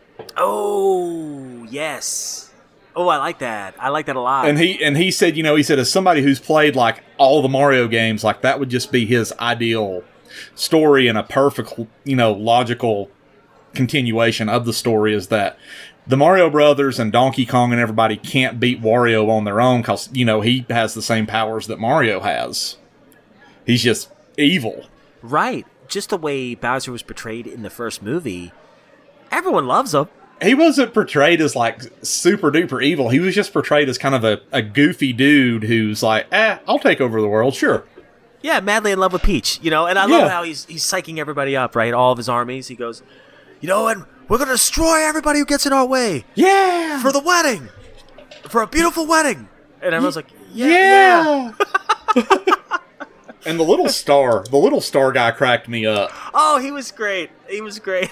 Oh, yes. Oh, I like that. I like that a lot. And he said, as somebody who's played all the Mario games, that would just be his ideal story, and a perfect, logical continuation of the story is that the Mario Brothers and Donkey Kong and everybody can't beat Wario on their own because, he has the same powers that Mario has. He's just evil. Right. Just the way Bowser was portrayed in the first movie, everyone loves him. He wasn't portrayed as super duper evil. He was just portrayed as kind of a goofy dude who's I'll take over the world, sure. Yeah, madly in love with Peach, and I love how he's psyching everybody up, right? All of his armies. He goes, and we're going to destroy everybody who gets in our way. Yeah. For the wedding. For a beautiful wedding. And everyone's like, yeah. And the little star guy cracked me up. Oh, he was great. He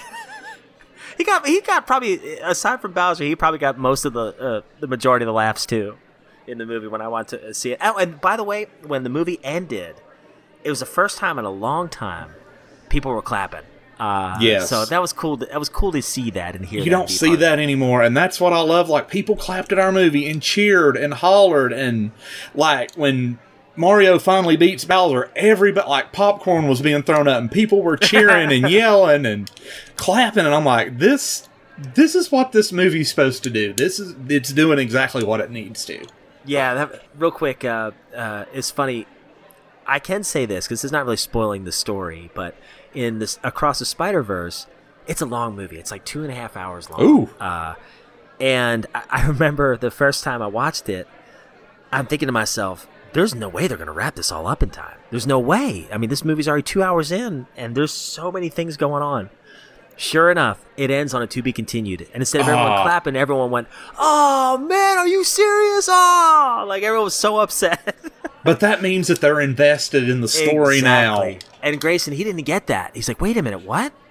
got probably, aside from Bowser, he probably got most of the majority of the laughs too in the movie when I went to see it. Oh, and by the way, when the movie ended, it was the first time in a long time people were clapping. Yes. So that was cool. That was cool to see that and hear. You don't see that anymore, and that's what I love. People clapped at our movie and cheered and hollered, and when Mario finally beats Bowser, everybody popcorn was being thrown up, and people were cheering and yelling and clapping, and I'm like, this is what this movie's supposed to do. It's doing exactly what it needs to. Yeah. Real quick, it's funny. I can say this because it's not really spoiling the story, but in this Across the Spider-Verse, it's a long movie. It's 2.5 hours long. Ooh. And I remember the first time I watched it, I'm thinking to myself, there's no way they're going to wrap this all up in time. There's no way. I mean, this movie's already 2 hours in, and there's so many things going on. Sure enough, it ends on a to be continued. And instead of everyone clapping, everyone went, "Oh, man, are you serious?" Oh, everyone was so upset. But that means that they're invested in the story now. And Grayson, he didn't get that. He's like, "Wait a minute, what?"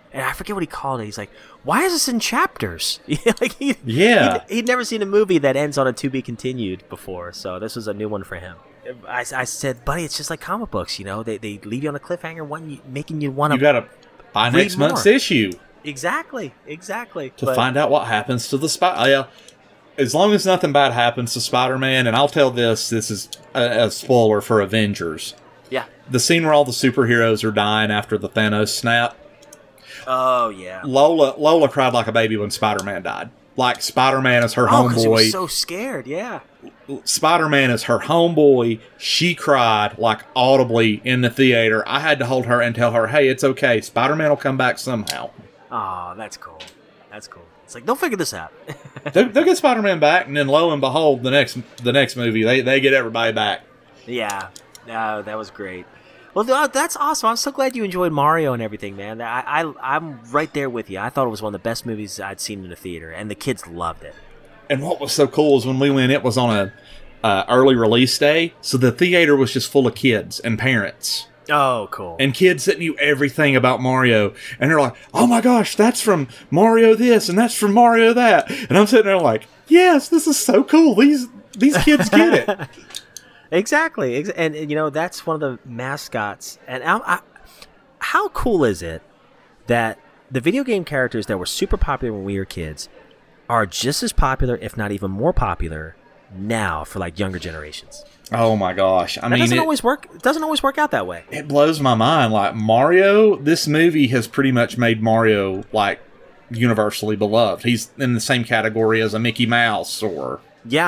And I forget what he called it. He's like, "Why is this in chapters?" He'd never seen a movie that ends on a to be continued before, so this was a new one for him. I said, "Buddy, it's just like comic books, They leave you on a cliffhanger, making you want to. You got to buy next month's issue." Exactly. To find out what happens to the Spider. As long as nothing bad happens to Spider-Man, and I'll tell this is a spoiler for Avengers. Yeah. The scene where all the superheroes are dying after the Thanos snap. Oh, yeah. Lola cried like a baby when Spider-Man died. Like, Spider-Man is her homeboy. She was so scared, yeah. Spider-Man is her homeboy. She cried, like, audibly in the theater. I had to hold her and tell her, hey, it's okay. Spider-Man will come back somehow. Oh, that's cool. It's like, they'll figure this out. they'll get Spider-Man back, and then lo and behold, the next movie, they get everybody back. Yeah. No, that was great. Well, that's awesome. I'm so glad you enjoyed Mario and everything, man. I'm right there with you. I thought it was one of the best movies I'd seen in the theater, and the kids loved it. And what was so cool is when we went, it was on a early release day, so the theater was just full of kids and parents. Oh, cool. And kids that knew everything about Mario, and they're like, oh my gosh, that's from Mario this, and that's from Mario that. And I'm sitting there like, yes, this is so cool. These kids get it. Exactly. And that's one of the mascots. And how cool is it that the video game characters that were super popular when we were kids are just as popular, if not even more popular, now for like younger generations? Oh my gosh. I mean, it doesn't always work out that way. It blows my mind. Like, Mario, this movie has pretty much made Mario like universally beloved. He's in the same category as a Mickey Mouse or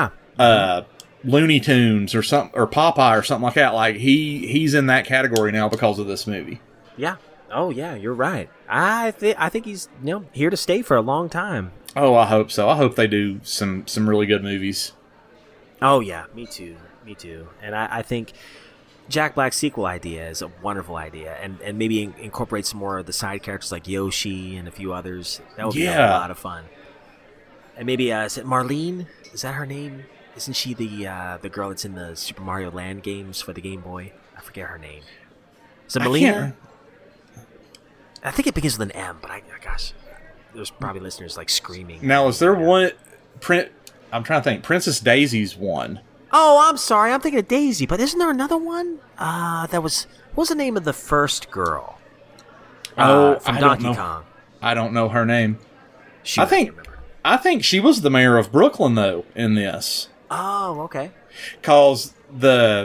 Looney Tunes or something, or Popeye or something like that. Like, he's in that category now because of this movie. Yeah. Oh yeah, you're right. I think he's here to stay for a long time. Oh, I hope so. I hope they do some really good movies. Oh yeah, me too. And I think Jack Black's sequel idea is a wonderful idea, and maybe incorporate some more of the side characters like Yoshi and a few others. That would be a lot of fun. And maybe is it Marlene? Is that her name? Isn't she the girl that's in the Super Mario Land games for the Game Boy? I forget her name. Is it Melina? I think it begins with an M, but gosh, there's probably listeners like screaming. Now, is there one? I'm trying to think. Princess Daisy's one. Oh, I'm sorry. I'm thinking of Daisy, but isn't there another one? What was the name of the first girl? From Donkey Kong. I don't know her name. I think she was the mayor of Brooklyn, though, in this. Oh, okay. Because the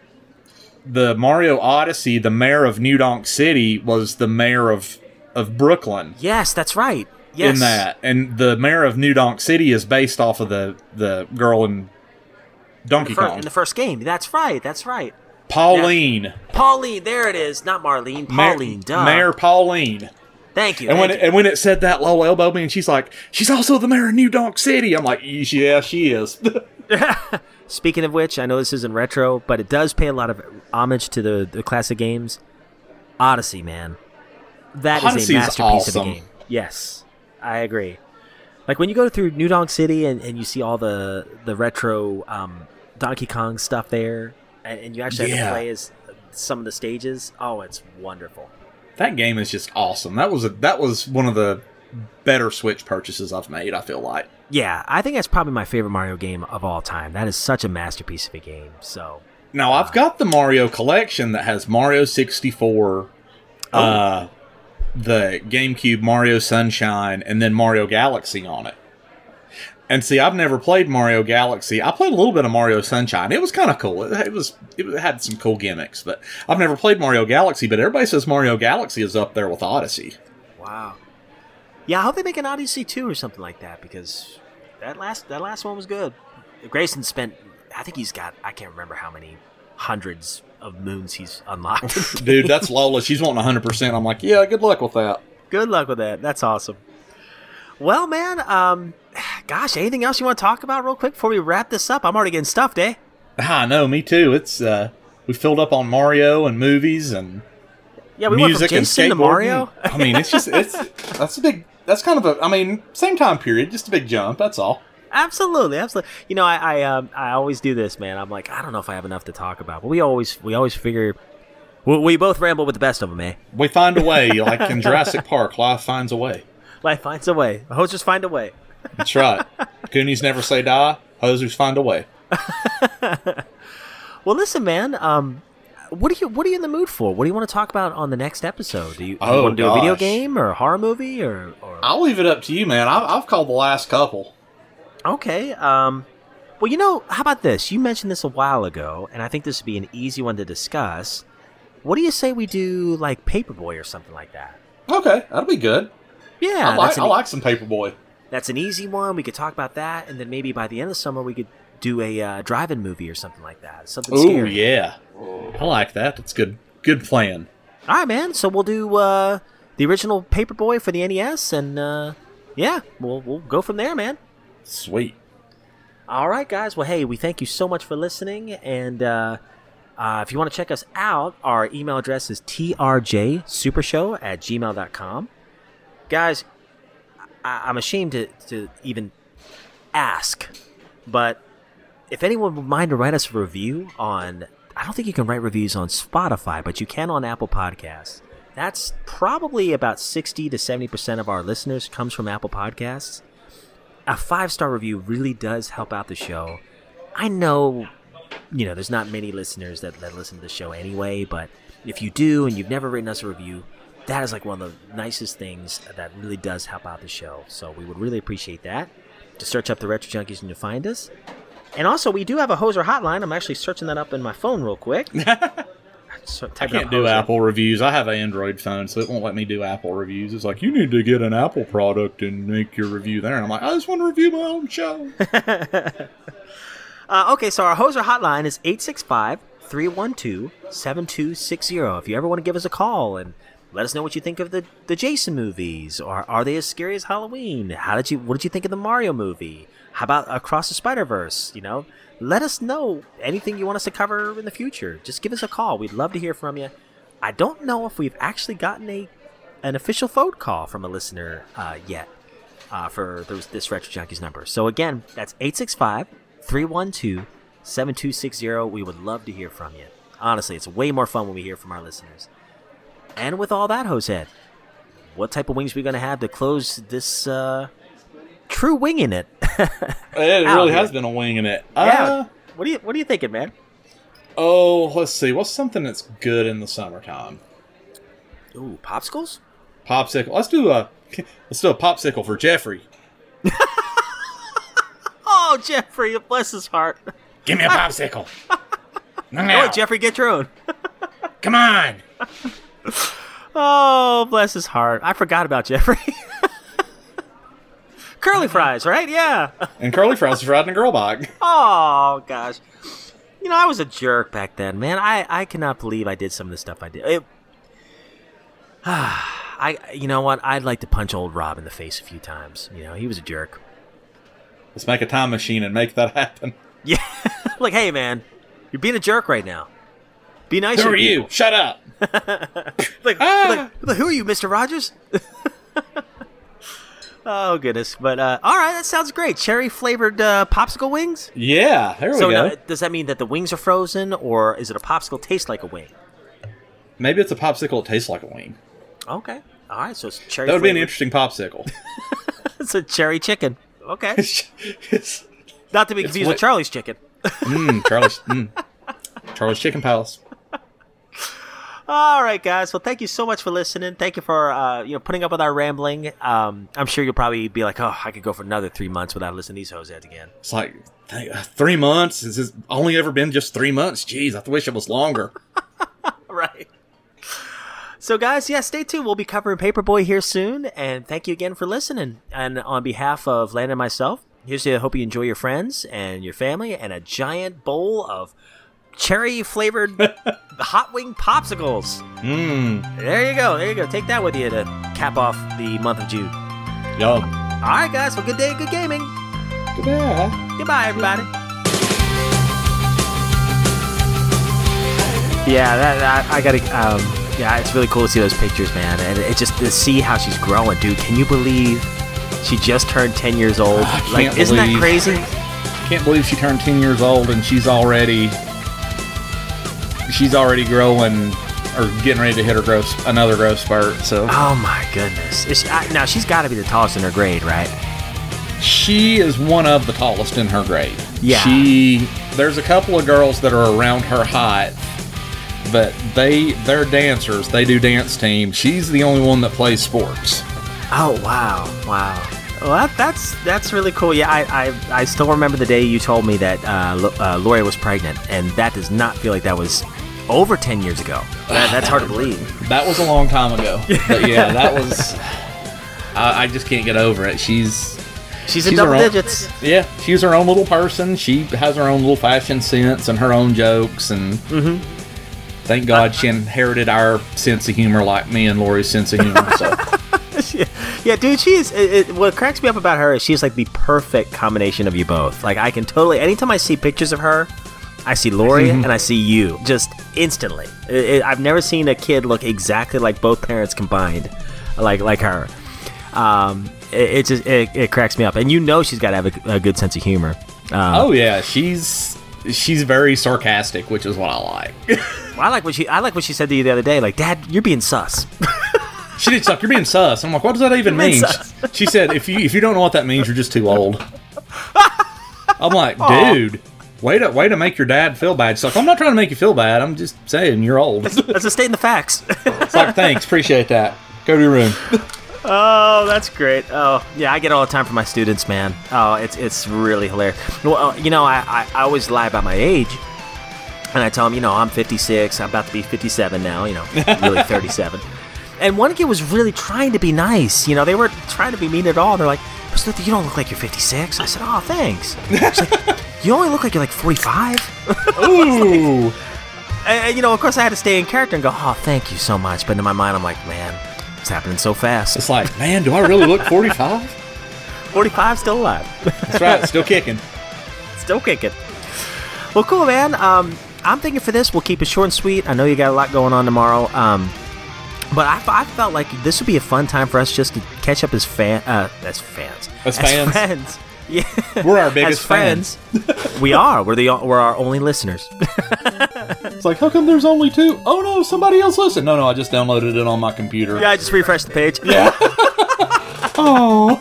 Mario Odyssey, the mayor of New Donk City was the mayor of Brooklyn. Yes, that's right. Yes. In that. And the mayor of New Donk City is based off of the girl in Donkey Kong. In the first game. That's right. Pauline. Yeah. Pauline, there it is. Not Marlene. Pauline, duh. Mayor Pauline. Thank you. And when it said that, Lola elbowed me, and she's like, she's also the mayor of New Donk City. I'm like, yeah, she is. Speaking of which, I know this isn't retro, but it does pay a lot of homage to the classic games. Odyssey, man. That is a masterpiece of a game. Yes, I agree. Like, when you go through New Donk City and you see all the retro Donkey Kong stuff there, and you actually have to play as some of the stages, oh, it's wonderful. That game is just awesome. That was one of the better Switch purchases I've made, I feel like. Yeah, I think that's probably my favorite Mario game of all time. That is such a masterpiece of a game. So now I've got the Mario collection that has Mario 64, the GameCube Mario Sunshine, and then Mario Galaxy on it. And see, I've never played Mario Galaxy. I played a little bit of Mario Sunshine. It was kind of cool. It had some cool gimmicks, but I've never played Mario Galaxy. But everybody says Mario Galaxy is up there with Odyssey. Wow. Yeah, I hope they make an Odyssey 2 or something like that, because that last one was good. Grayson spent, I think he's got, I can't remember how many hundreds of moons he's unlocked. Dude, that's Lola. She's wanting 100%. I'm like, yeah, good luck with that. Good luck with that. That's awesome. Well, man, gosh, anything else you want to talk about real quick before we wrap this up? I'm already getting stuffed, eh? I know, me too. It's we filled up on Mario and movies and we music went from Jason and skateboarding. To Mario. I mean, that's kind of a same time period, just a big jump. That's all. Absolutely. You know, I always do this, man. I'm like, I don't know if I have enough to talk about, but we always figure We both ramble with the best of them, eh? We find a way, like in Jurassic Park. Life finds a way. Life finds a way. Hosers find a way. That's right. Goonies never say die. Hosers find a way. Well, listen, man. What are you in the mood for? What do you want to talk about on the next episode? Do you want to do a video game or a horror movie or? I'll leave it up to you, man. I've called the last couple. Okay. Well, how about this? You mentioned this a while ago, and I think this would be an easy one to discuss. What do you say we do like Paperboy or something like that? Okay, that'll be good. Yeah, I like some Paperboy. That's an easy one. We could talk about that, and then maybe by the end of the summer we could do a drive-in movie or something like that. Something scary. Ooh, yeah. I like that. That's good. Good plan. All right, man. So we'll do the original Paperboy for the NES, and we'll go from there, man. Sweet. All right, guys. Well, hey, we thank you so much for listening, and if you want to check us out, our email address is trjsupershow@gmail.com. Guys, I'm ashamed to even ask, but if anyone would mind to write us a review on, I don't think you can write reviews on Spotify, but you can on Apple Podcasts. That's probably about 60 to 70% of our listeners comes from Apple Podcasts. A 5-star review really does help out the show. I know, there's not many listeners that listen to the show anyway, but if you do and you've never written us a review, that is like one of the nicest things that really does help out the show. So we would really appreciate that. Just search up the Retro Junkies and you'll find us. And also, we do have a Hoser hotline. I'm actually searching that up in my phone real quick. I can't do Apple reviews. I have an Android phone, so it won't let me do Apple reviews. It's like, you need to get an Apple product and make your review there. And I'm like, I just want to review my own show. Okay, so our Hoser hotline is 865-312-7260. If you ever want to give us a call and let us know what you think of the Jason movies, or are they as scary as Halloween? What did you think of the Mario movie? How about Across the Spider-Verse? Let us know anything you want us to cover in the future. Just give us a call. We'd love to hear from you. I don't know if we've actually gotten an official phone call from a listener yet for this Retro Junkies number. So again, that's 865-312-7260. We would love to hear from you. Honestly, it's way more fun when we hear from our listeners. And with all that, Josehead, what type of wings are we going to have to close this true wing in it? It really has been a wing in it. Yeah. What are you thinking, man? Oh, let's see. What's something that's good in the summertime? Ooh, popsicles? Popsicle. Let's do a popsicle for Jeffrey. Oh, Jeffrey, bless his heart. Give me a popsicle. No, Jeffrey, get your own. Come on. Oh, bless his heart. I forgot about Jeffrey. Curly fries, right? Yeah. And curly fries is riding a girl bike. Oh, gosh. I was a jerk back then, man. I cannot believe I did some of the stuff I did. You know what? I'd like to punch old Rob in the face a few times. He was a jerk. Let's make a time machine and make that happen. Yeah. Like, hey, man, you're being a jerk right now. Be nice. Who are you? Shut up. like, who are you, Mr. Rogers? Oh, goodness. But, all right, that sounds great. Cherry-flavored popsicle wings? Yeah, there we go. So does that mean that the wings are frozen, or is it a popsicle taste like a wing? Maybe it's a popsicle that tastes like a wing. Okay. All right, so it's cherry. That would be an interesting popsicle. It's a cherry chicken. Okay. Not to be confused with Charlie's Chicken. Charlie's Chicken Palace. All right, guys. Well, thank you so much for listening. Thank you for putting up with our rambling. I'm sure you'll probably be like, oh, I could go for another 3 months without listening to these Joseheads again. It's like 3 months. It's only ever been just 3 months. Jeez, I wish it was longer. Right. So, guys, stay tuned. We'll be covering Paperboy here soon. And thank you again for listening. And on behalf of Landon and myself, here's to hope you enjoy your friends and your family and a giant bowl of cherry-flavored hot wing popsicles. There you go. Take that with you to cap off the month of June. Yum. All right, guys. Well, good day, good gaming. Goodbye, everybody. Yeah, I gotta. It's really cool to see those pictures, man. And it just to see how she's growing, dude. Can you believe she just turned 10 years old? Isn't that crazy? Can't believe she turned 10 years old and she's already growing or getting ready to hit her another growth spurt. So. Oh my goodness! Now she's got to be the tallest in her grade, right? She is one of the tallest in her grade. Yeah. There's a couple of girls that are around her height, but they're dancers. They do dance team. She's the only one that plays sports. Oh wow! Well, that's really cool. Yeah, I still remember the day you told me that Lori was pregnant, and that does not feel like that was over 10 years ago. That's hard to believe. That was a long time ago. But yeah, that was. I just can't get over it. She's in double digits. Yeah, she's her own little person. She has her own little fashion sense and her own jokes, and thank God she inherited our sense of humor like me and Lori's sense of humor. So. Yeah, dude, she is. What cracks me up about her is she's like the perfect combination of you both. Like, I can totally. Anytime I see pictures of her, I see Lori and I see you just instantly. I've never seen a kid look exactly like both parents combined, like her. It cracks me up, and she's got to have a good sense of humor. Oh yeah, she's very sarcastic, which is what I like. Well, I like what she said to you the other day. Like, Dad, you're being sus. She did suck. You're being sus. I'm like, what does that even mean? She said, if you don't know what that means, you're just too old. I'm like, dude, way to make your dad feel bad. She's like, I'm not trying to make you feel bad. I'm just saying you're old. That's a stating the facts. It's like, thanks, appreciate that. Go to your room. Oh, that's great. Oh, yeah, I get it all the time from my students, man. Oh, it's really hilarious. Well, I always lie about my age, and I tell them, I'm 56. I'm about to be 57 now, really 37. And one kid was really trying to be nice. They weren't trying to be mean at all. They're like, Mr. Luther, you don't look like you're 56. I said, oh, thanks. She's like, you only look like you're like 45. Ooh. And, of course, I had to stay in character and go, oh, thank you so much. But in my mind, I'm like, man, it's happening so fast. It's like, man, do I really look 45? 45, still alive. That's right, still kicking. Still kicking. Well, cool, man. I'm thinking for this, we'll keep it short and sweet. I know you got a lot going on tomorrow. But I felt like this would be a fun time for us just to catch up as fans. As friends. Yeah. We're our biggest fans. We are. We're our only listeners. It's like, how come there's only 2? Oh no, somebody else listened. No, I just downloaded it on my computer. Yeah, I just refreshed the page. Yeah. Oh.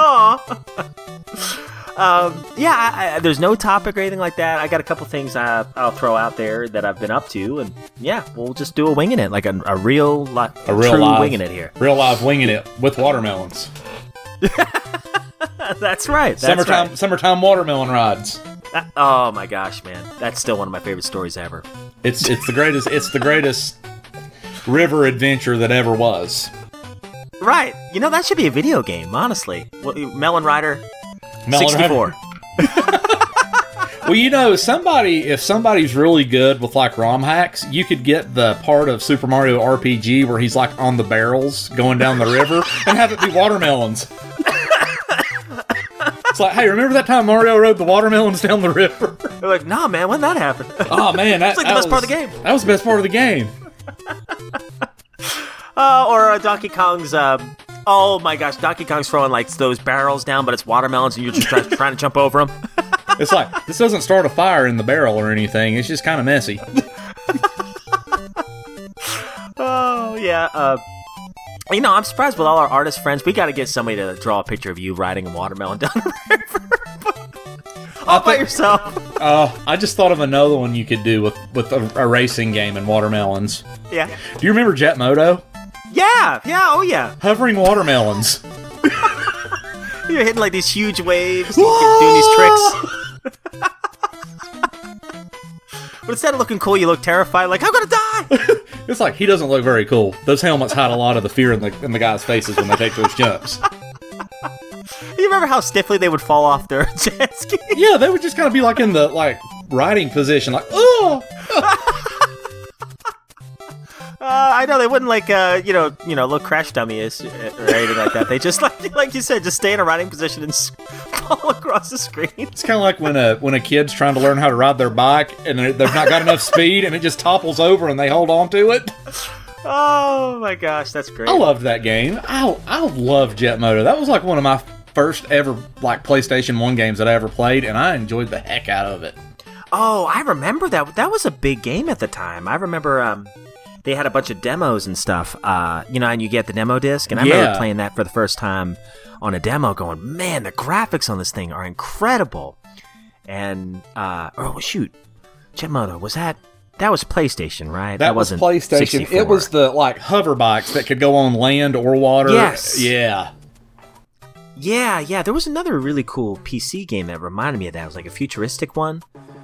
There's no topic or anything like that. I got a couple things I'll throw out there that I've been up to, and yeah, we'll just do a winging it, like a real live winging it here. Real live winging it with watermelons. That's right. Summertime watermelon rides. Oh my gosh, man, that's still one of my favorite stories ever. It's the greatest. It's the greatest river adventure that ever was. Right. That should be a video game, honestly. Melon Rider. 64. Well, if somebody's really good with like ROM hacks, you could get the part of Super Mario RPG where he's like on the barrels going down the river and have it be watermelons. It's like, hey, remember that time Mario rode the watermelons down the river? They're like, nah, man, when did that happen? Oh, man. It's like the best part of the game. That was the best part of the game. Or Donkey Kong's... oh my gosh, Donkey Kong's throwing like those barrels down, but it's watermelons and you're just trying to jump over them. It's like, this doesn't start a fire in the barrel or anything. It's just kind of messy. Oh, yeah. I'm surprised with all our artist friends. We got to get somebody to draw a picture of you riding a watermelon down the river. All by yourself. I just thought of another one you could do with a racing game and watermelons. Yeah. Do you remember Jet Moto? Yeah, oh yeah. Hovering watermelons. You're hitting like these huge waves, doing these tricks. But instead of looking cool, you look terrified, like, I'm gonna die! It's like, he doesn't look very cool. Those helmets hide a lot of the fear in the guys' faces when they take those jumps. You remember how stiffly they would fall off their jet ski? Yeah, they would just kind of be like in the riding position, like, oh! I know they wouldn't look crash dummies or anything like that. They just like you said, just stay in a riding position and fall across the screen. It's kind of like when a kid's trying to learn how to ride their bike and they've not got enough speed and it just topples over and they hold on to it. Oh my gosh, that's great! I loved that game. I love Jet Moto. That was like one of my first ever PlayStation 1 games that I ever played, and I enjoyed the heck out of it. Oh, I remember that. That was a big game at the time. I remember. they had a bunch of demos and stuff. And you get the demo disc, and I remember playing that for the first time on a demo, going, man, the graphics on this thing are incredible. And Jet Moto, that was PlayStation, right? That wasn't PlayStation. 64. It was the hover bikes that could go on land or water. Yes. Yeah. Yeah. There was another really cool PC game that reminded me of that. It was like a futuristic one.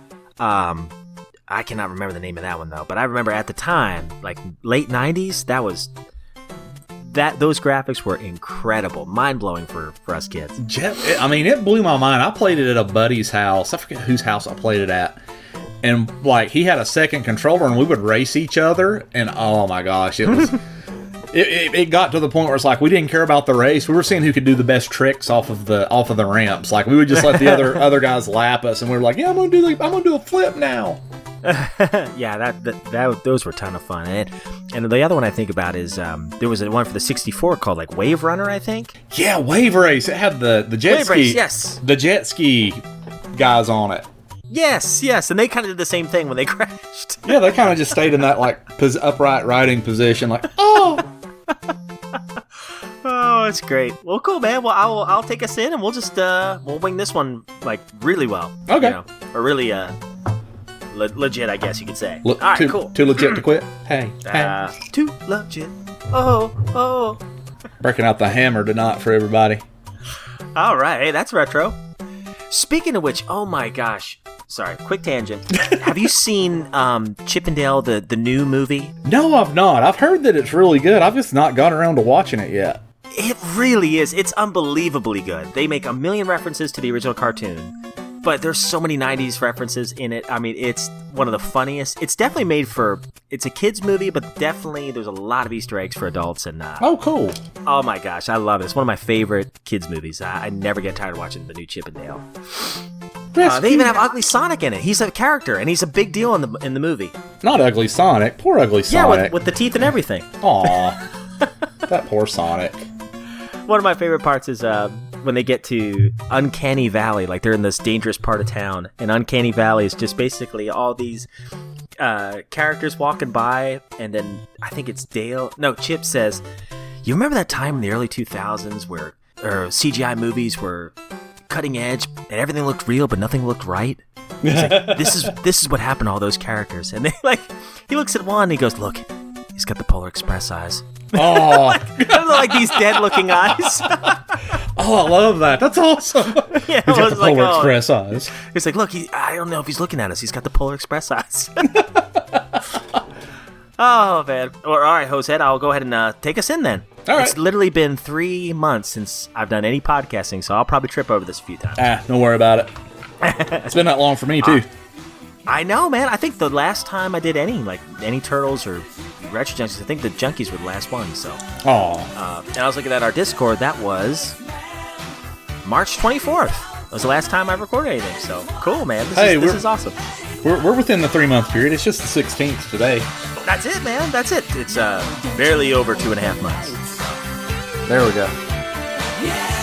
I cannot remember the name of that one though, but I remember at the time, like late 90s, those graphics were incredible, mind-blowing for us kids. It blew my mind. I played it at a buddy's house. I forget whose house I played it at. And he had a second controller, and we would race each other. And oh my gosh, it was. it got to the point where it's like we didn't care about the race. We were seeing who could do the best tricks off of the ramps. Like we would just let the other guys lap us, and we were like, "Yeah, I'm gonna do a flip now." Yeah, those were a ton of fun. And the other one I think about is there was one for the 64 called like Wave Runner, I think. Yeah, Wave Race. It had the jet Wave ski. Race, yes. The jet ski guys on it. Yes, and they kind of did the same thing when they crashed. Yeah, they kind of just stayed in that upright riding position, like, oh. Oh, it's great. Well, cool, man. Well, I'll take us in, and we'll just we'll wing this one like really well. Okay. Or really legit, I guess you could say. All right, cool. Too legit to quit. Hey. Too legit. Oh. Breaking out the hammer tonight for everybody. All right, hey, that's retro. Speaking of which, oh my gosh. Sorry, quick tangent. Have you seen Chip 'n Dale, the new movie? No, I've not. I've heard that it's really good. I've just not got around to watching it yet. It really is. It's unbelievably good. They make a million references to the original cartoon, but there's so many 90s references in it. I mean, it's one of the funniest. It's definitely it's a kid's movie, but definitely there's a lot of Easter eggs for adults. And oh, cool. Oh my gosh, I love it. It's one of my favorite kids movies. I never get tired of watching the new Chip 'n Dale. They even have Ugly Sonic in it. He's a character, and he's a big deal in the movie. Not Ugly Sonic. Poor Ugly Sonic. Yeah, with the teeth and everything. Aw. That poor Sonic. One of my favorite parts is when they get to Uncanny Valley. Like, they're in this dangerous part of town. And Uncanny Valley is just basically all these characters walking by. And then I think it's Chip says, you remember that time in the early 2000s where CGI movies were cutting edge and everything looked real but nothing looked right? Like, this is what happened to all those characters. And they he looks at one and he goes, look, he's got the Polar Express eyes. Oh, like these dead looking eyes. Oh, I love that. That's awesome. Yeah, he's got the Polar Express eyes. He's like, look, I don't know if he's looking at us. He's got the Polar Express eyes. Oh, man. All right, Jose, I'll go ahead and take us in then. All right. It's literally been 3 months since I've done any podcasting, so I'll probably trip over this a few times. Don't worry about it. It's been that long for me, too. I know, man. I think the last time I did any Turtles or Retro Junkies, I think the Junkies were the last one, so. Oh. And I was looking at our Discord. That was March 24th. That was the last time I recorded anything, so cool, man. This is awesome. We're within the 3-month period. It's just the 16th today. That's it, man. That's it. It's barely over 2.5 months. There we go. Yeah.